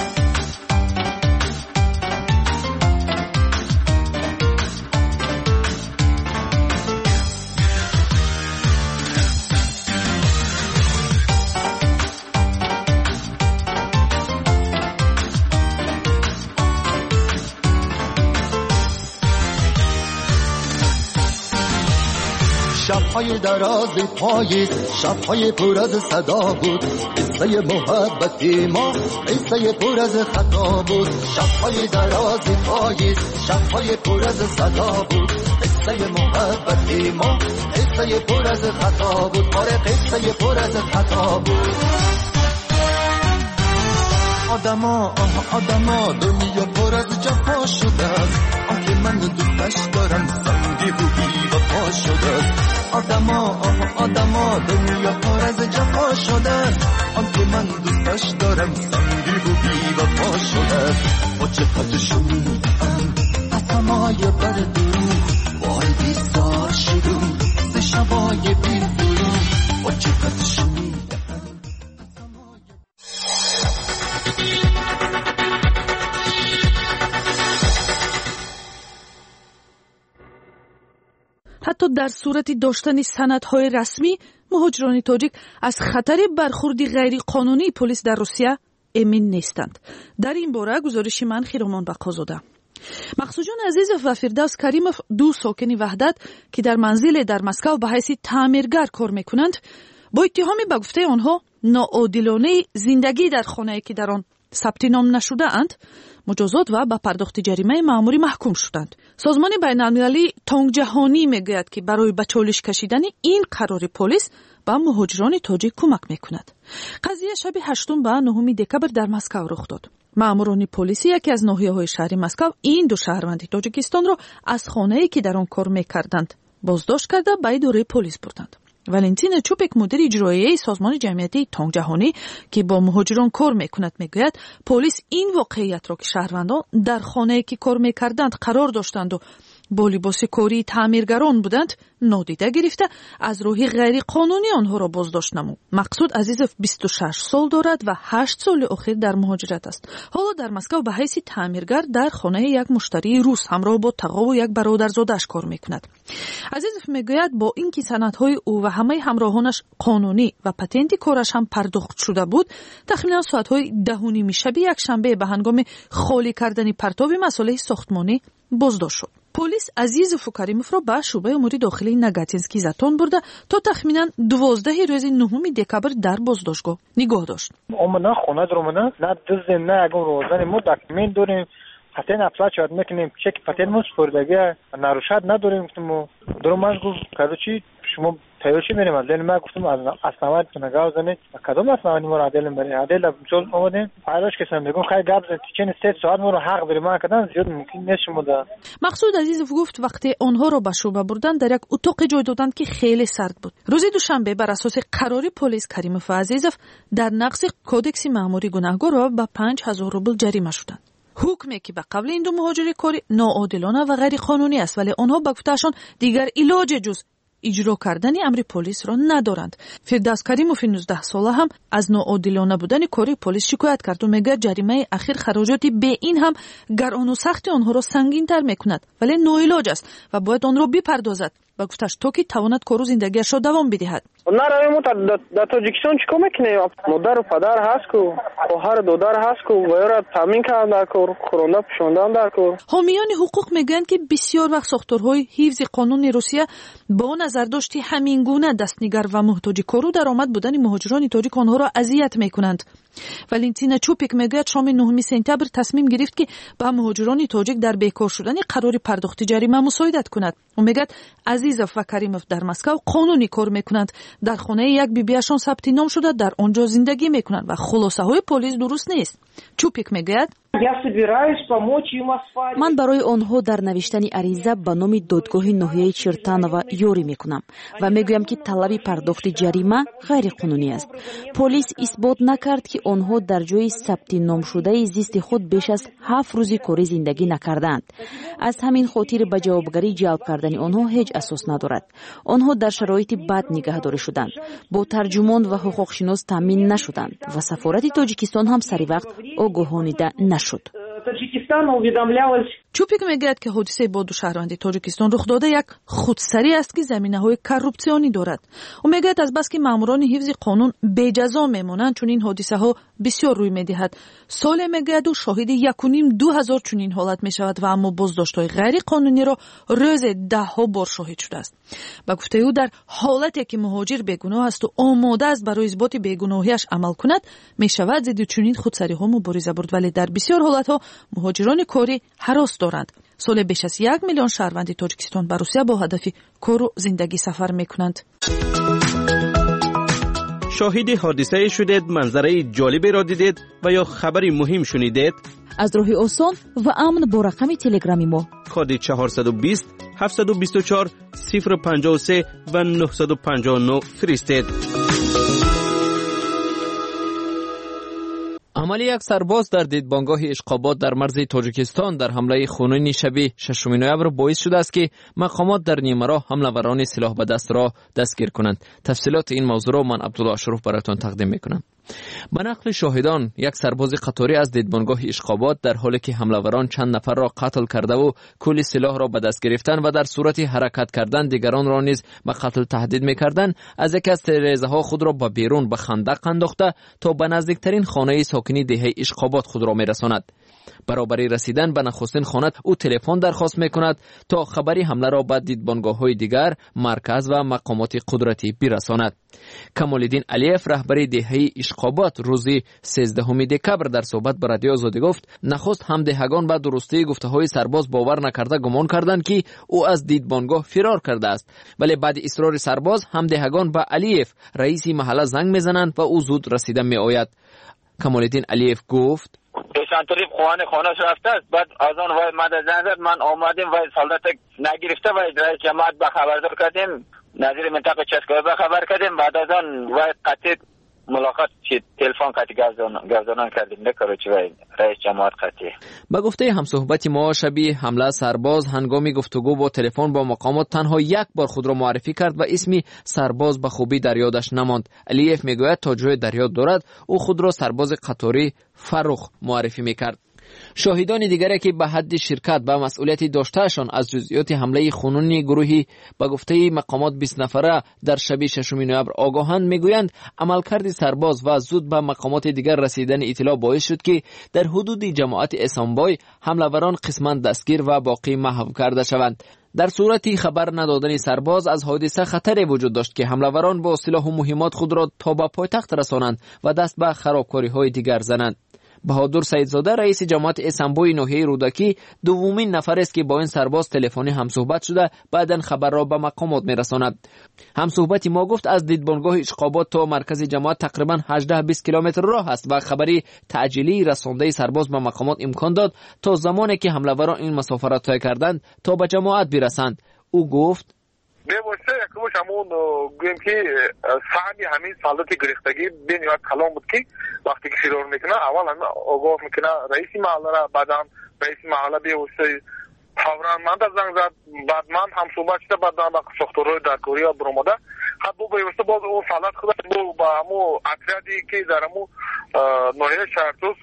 [SPEAKER 8] شب‌های دراز پاییز، شب‌های پر از صدا بود، قصه محبت ما قصه پر از خطا بود. شب‌های دراز پاییز، شب‌های پر از صدا بود، قصه محبت ما قصه پر از خطا بود. آره قصه پر از خطا بود. آدما آدما دنیا پر از جفا شده، آنکه من دوستش دارم سنگ سنگی و بی وفا شده آدما آها آدما دنیا پر از جفا شده آن که من دوستش دارم سنگی و بی وفا شده با چقدر شنیدم از همای بر درو وای بیزار شدم ز شبای بی درو با چقدر شنیدم.
[SPEAKER 9] حتی در صورت داشتن سندهای رسمی مهاجران تاجیک از خطر برخوردی غیر قانونی پلیس در روسیه امین نیستند. در این باره گزارش من خیرمان بقازاده. مقصود جان عزیز و فردوس کریموف دو ساکن وحدت که در منزل در مسکو به حیث تعمیرگر کار میکنند با اتهام به گفته آنها ناعادلانه زندگی در خانه‌ای که در آن ثبت نام نشده اند مجازات و به پرداخت جریمه مأموری محکوم شدند. سازمان بین‌المللی تانک جهانی میگوید که برای به چالش کشیدن این قرار پلیس به مهاجران تاجیک کمک میکند. قضیه شب هشتم و نهم دکبر در مسکو رخ داد. مأموران پلیسی یکی از ناحیه‌های شهر مسکو این دو شهروند تاجیکستان را از خانه‌ای که در آن کار میکردند بازداشت کرده به اداره پلیس بردند. والنتین چوپک مدیر اجرایی سازمان جمعیتی تانک جهانی که با مهاجران کار میکند میگوید پلیس این واقعیت را که شهروندان در خانه‌ای که کار میکردند قرار داشتند و با لباس کاری تعمیرگران بودند نادیده گرفته از راهی غیر قانونی آنها را بازداشت نمود. مقصود عزیزов بیست و شش سال دارد و هشت سال اخیر در مهاجرت است. حالا در مسکو به حیث تعمیرگر در خانه یک مشتری روس همراه با تقا و یک برادرزادش کار میکند. عزیزов میگوید با اینکه سندهای او و همه همراهانش قانونی و پتنت کارش هم پرداخت شده بود تقریبا ساعتهای ده و نیم شب یک شنبه به هنگام خالی کردن پرتاب مسئله ساختمانی بازداشت شد. پلیس عزیزов کریموف را به شعبه امور داخلی نگاتینسکی زتون برده تا تخمینا دوازده روز نهم دکبر در بازداشتگاه نگاه داشت.
[SPEAKER 11] امنا خونه درمونه نه دز نه اگه روزانه ما دکمنت داریم پتن اپلای شد میکنیم چک پتن مو سپردگی ناروشات نداریم گفتم درماش گفت کارچی شما تایوشی میریم از دل ما گفتم از اسناد نگاه زنید کدوم اسناد ما را دل میبریم عدل چون اومدیم فایلش که سم میگم خیلی گاب چین سه ساعت ما رو حق بریم ما کردن زیاد ممکن نیست شما دا.
[SPEAKER 9] مقصود عزیزов گفت وقتی آنها را به شعبه بردن در یک اتاق جای دادند که خیلی سرد بود. روز دوشنبه بر اساس قرار پلیس کریموف عزیزов در نقض کدکس مأموری گناهکار را به پنج هزار روبل جریمه شدند. حکمی که به قبل این دو مهاجر کاری ناعادلانه و غیر قانونی است ولی آنها به گفتهشان دیگر علاج جز اجرا کردن امر پلیس را ندارند. فردوس کریموف نوزده ساله هم از ناعادلانه بودن کاری پلیس شکایت کرد و میگه جریمه اخیر خراجات به این هم گران و سخت آنها را سنگین تر میکند ولی ناعلاج است و باید آن را بپردازد و گفتش تا که تواند کار و زندگیش را دوام بدهد.
[SPEAKER 11] نه روی در تاجیکستان چیکار میکنه؟ مادر و پدر هست کو خواهر دادر هست کو و را تامین کردن در کار خورنده پوشاندن در کار.
[SPEAKER 9] حامیان حقوق میگن که بسیار وقت ساختارهای حفظ قانون روسیه با نظرداشتی همین گونه دستنگر و محتاج کارو درآمد بودن مهاجران تاجیک آنها را اذیت میکنند. والنتینا چوپک میگوید شام نهم سپتامبر تصمیم گرفت که با مهاجران تاجیک در بیکار شدن قرار پرداخت جریمه مساعدت کند. او میگوید عزیزov و کریموف در مسکو قانونی کار میکنند. در خانه یک بیبیشان ثبت نام شده در آنجا زندگی میکنند و خلاصه های پلیس درست نیست. چوپک میگوید
[SPEAKER 22] من برای آنها در نوشتن عریضه به نام دادگاه ناحیه چرتانووا یاری میکنم و میگویم که طلب پرداخت جریمه غیر قانونی است. پلیس اثبات نکرد که آنها در جای ثبت نام شده زیست خود بیش از هفت روز کاری زندگی نکردند. از همین خاطر به جوابگری جلب کردن آنها هیچ اساس ندارد. آنها در شرایط بد نگهداری شدند، با ترجمان و حقوقشناس تامین نشدند و سفارت تاجیکستان هم سری وقت آگاهانیده نشد.
[SPEAKER 9] چوپک میگوید که حادثه با دو شهروند تاجیکستان رخ داده یک خودسری است که زمینه‌های کروپسیونی دارد. او میگوید از بس که ماموران حفظ قانون بی جزا میمانند چون این حادثه ها بسیار روی میدهد. سال میگوید و شاهد یک و نیم دو هزار چنین حالت میشود و اما بازداشت‌های غیر قانونی را روز ده ها بار شاهد شده است. با گفته او در حالتی که مهاجر بیگناه است و آماده است برای اثبات بیگناهیش عمل کند میشود ضد چنین خودسری ها مبارزه برد ولی در بسیار حالت ها مهاجران کاری هراس دارند. سال بیش از یک میلیون شهروند تاجیکستان به روسیه با هدف کار و زندگی سفر میکنند.
[SPEAKER 12] شاهد حادثه شدید، منظره جالبی را دیدید و یا خبری مهم شنیدید؟
[SPEAKER 3] از راه آسان و امن با رقم تلگرامی ما
[SPEAKER 12] کد چهارصد و بیست هفت دو چهار صفر پنج سه و نه پنج نه فرستید.
[SPEAKER 13] عمل یک سرباز در دیدبانگاه اشقابات در مرز تاجیکستان در حمله خونین شب ششم نوامبر باعث شده است که مقامات در نیمه راه حمله‌وران سلاح به دست را دستگیر کنند. تفصیلات این موضوع را من عبدالله اشرف براتون تقدیم میکنم. به نقل شاهدان، یک سرباز قطاری از دیدبانگاه اشقابات در حالی که حمله‌وران چند نفر را قتل کرده و کل سلاح را به دست گرفتن و در صورت حرکت کردن دیگران را نیز به قتل تهدید میکردند، از یک از تیره‌ها خود را به بیرون به خندق انداخته تا به نزدیکترین خانه ساکنی دهه اشقابات خود را میرساند. برابری رسیدن به نخستین خانه او تلفن درخواست میکند تا خبری حمله را به دیدبانگاه‌های دیگر، مرکز و مقامات قدرتی برساند. کمال‌الدین علیف رهبر دهه اشقابات روز سیزدهم دکبر در صحبت با رادیو آزادی گفت نخست همدهگان به درستی گفته‌های سرباز باور نکرده گمان کردند که او از دیدبانگاه فرار کرده است، ولی بعد اصرار سرباز همدهگان به علیف رئیس محله زنگ میزنند و او زود رسیده میآید. کمال‌الدین علیف گفت
[SPEAKER 14] چند طریق خانه خانه‌اش رفته است. بعد از آن وای مد زنگ زد، من آمدیم و سالدت نگرفته و رئیس جماعت به خبردار کردیم، نظیر منطقه چسکای به خبر کردیم. بعد از آن وای قطعی ملاقات چی تلفن قطعی گردانان کردیم نکرو چی وای رئیس جماعت قطعی.
[SPEAKER 13] با گفته همصحبت ما شبیه حمله سرباز هنگامی گفتگو با تلفن با مقامات تنها یک بار خود را معرفی کرد و اسمی سرباز به خوبی در یادش نماند. علیف میگوید تا جای در یاد دارد او خود را سرباز قطاری فرخ معرفی میکرد. شاهدان دیگری که به حد شرکت به مسئولیتی داشتهشان از جزئیات حمله خونین گروهی به گفته مقامات بیست نفره در شب ششم نوامبر آگاهند میگویند عملکرد سرباز و زود به مقامات دیگر رسیدن اطلاع باعث شد که در حدود جماعت اسامبای حمله‌وران قسما دستگیر و باقی محو کرده شوند. در صورتی خبر ندادن سرباز از حادثه خطری وجود داشت که حمله‌وران با سلاح و مهمات خود را تا به پایتخت رسانند و دست به خرابکاری‌های دیگر زنند. بهادر سیدزاده رئیس جماعت اسامبای ناحیه رودکی دومین نفر است که با این سرباز تلفنی همصحبت شده بعداً خبر را به مقامات میرساند. همصحبت ما گفت از دیدبانگاه اشقابات تا مرکز جماعت تقریباً هجده بیست کیلومتر راه است و خبری تعجیلی رسانده سرباز به مقامات امکان داد تا زمانی که حمله‌وران این مسافت را طی کردند تا به جماعت برسند. او گفت
[SPEAKER 15] بی‌واسطه یکمش همون گویم که سعی همین سالات گرفتگی بنیاد کلام بود که وقتی که فرار میکنه اول هم آگاه میکنه رئیس محله را، بعد هم رئیس محله بی‌واسطه فوراً من در زنگ زد، بعد من هم صحبت شده، بعد هم با ساختارهای درکاری ها برآمده حد بو بی‌واسطه باز اون سالات خود بو با همون اتریادی که در همون ناحیه شهرتوس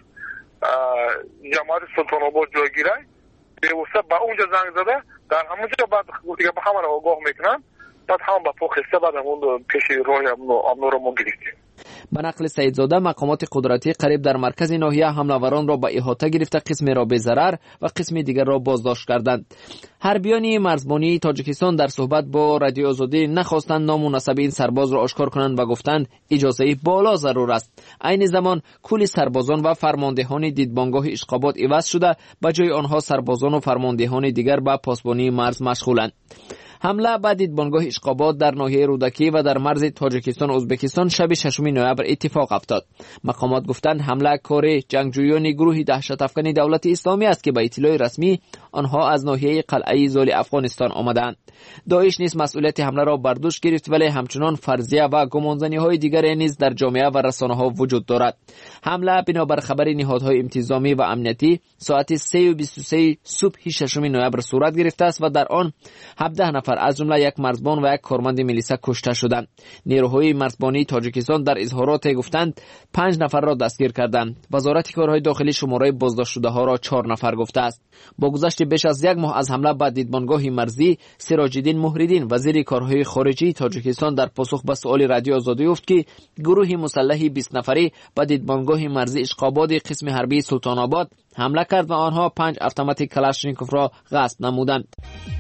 [SPEAKER 15] جماعت سلطان آباد جایگیره بی‌واسطه با اونجا زنگ زده، در همونجا بعد گفتی که به همه را آگاه میکنن، بعد هم با پا خسته بعد همون پیش راه امنو را ما گرفتیم.
[SPEAKER 13] به نقل سیدزاده مقامات قدرتی قریب در مرکز ناحیه حمله‌وران را به احاطه گرفته قسمی را به ضرر و قسمی دیگر را بازداشت کردند. حربیان مرزبانی تاجیکستان در صحبت با رادیو آزادی نخواستند نام و نسب این سرباز را آشکار کنند و گفتند اجازه بالا ضرور است. عین زمان کل سربازان و فرماندهان دیدبانگاه اشقابات عوض شده، به جای آنها سربازان و فرماندهان دیگر به پاسبانی مرز مشغولند. حمله به دیدبانگاه اشقابات در ناحیه رودکی و در مرز تاجیکستان و ازبکستان شب ششم نوامبر اتفاق افتاد. مقامات گفتند حمله کار جنگجویان گروه دهشت افکن دولت اسلامی است که به اطلاع رسمی آنها از ناحیه قلعه زال افغانستان آمدند. داعش نیز مسئولیت حمله را بر دوش گرفت، ولی همچنان فرضیه و گمانزنی‌های دیگر نیز در جامعه و رسانه‌ها وجود دارد. حمله بنابر خبر نهادهای انتظامی و امنیتی ساعت سه و بیست و سه صبح ششم نوامبر صورت گرفته است و در آن هفده نفر از جمله یک مرزبان و یک کارمند میلیسا کشته شدند. نیروهای مرزبانی تاجیکستان در اظهارات گفتند پنج نفر را دستگیر کردند. وزارت کارهای داخلی شماره بازداشت شده ها را چهار نفر گفته است. با گذشت بیش از یک ماه از حمله به دیدبانگاه مرزی، سراج‌الدین مهرالدین وزیر کارهای خارجی تاجیکستان در پاسخ به سؤال رادیو آزادی گفت که گروه مسلح بیست نفری به دیدبانگاه مرزی اشقابات قسم حربی سلطان آباد حمله کرد و آنها پنج اتومات کلاشنیکوف را غصب نمودند.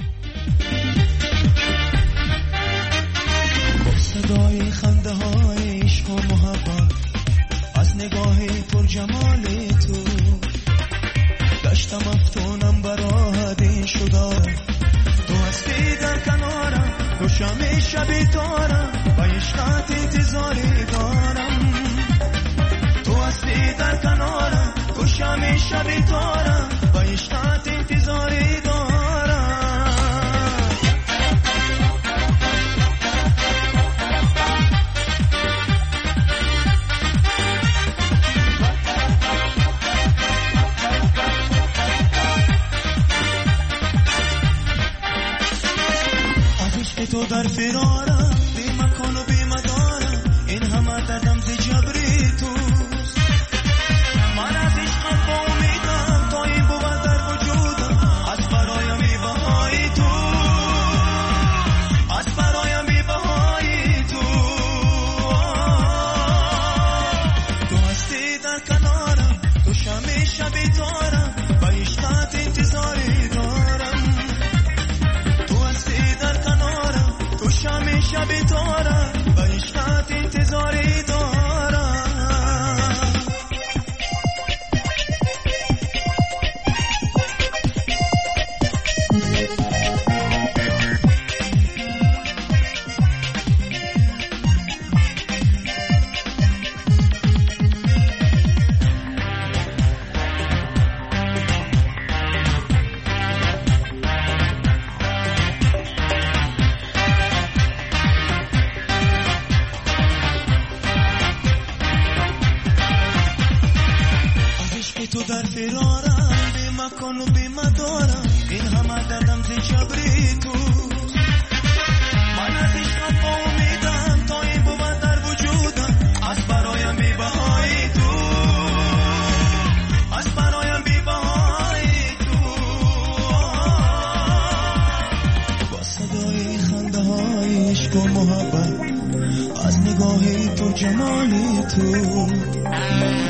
[SPEAKER 8] صدای خنده های عشق و محبت از نگاه پر جمال تو داشتم افتونم برای شده، تو هستی در کنارم، تو شمی شبی تارم و عشقات انتظاری دارم، تو هستی در کنارم، تو شمی شبی تارم و عشقات انتظاری دارم. در فرارم بی مکان و بی مدارم این همه دردم ز جبری توست من از عشقم با امیدم تا این بود در وجودم از برایم بی بهای تو از برایم بی بهای تو تو هستی در کنارم تو شمی شبی دارم با عشقت انتظاری دارم تو هستی در کنارم تو شمی شبی دارم با عشقت انتظاری دارم تو در فرارم بی مکان و بی مدارم این همه دردم ز جبری توست من از عشقم با امیدم تا این بود در وجودم از برایم بی بهای تو از برایم بی بهای تو با صدای خنده های عشق و محبت از نگاهی تو جمالی تو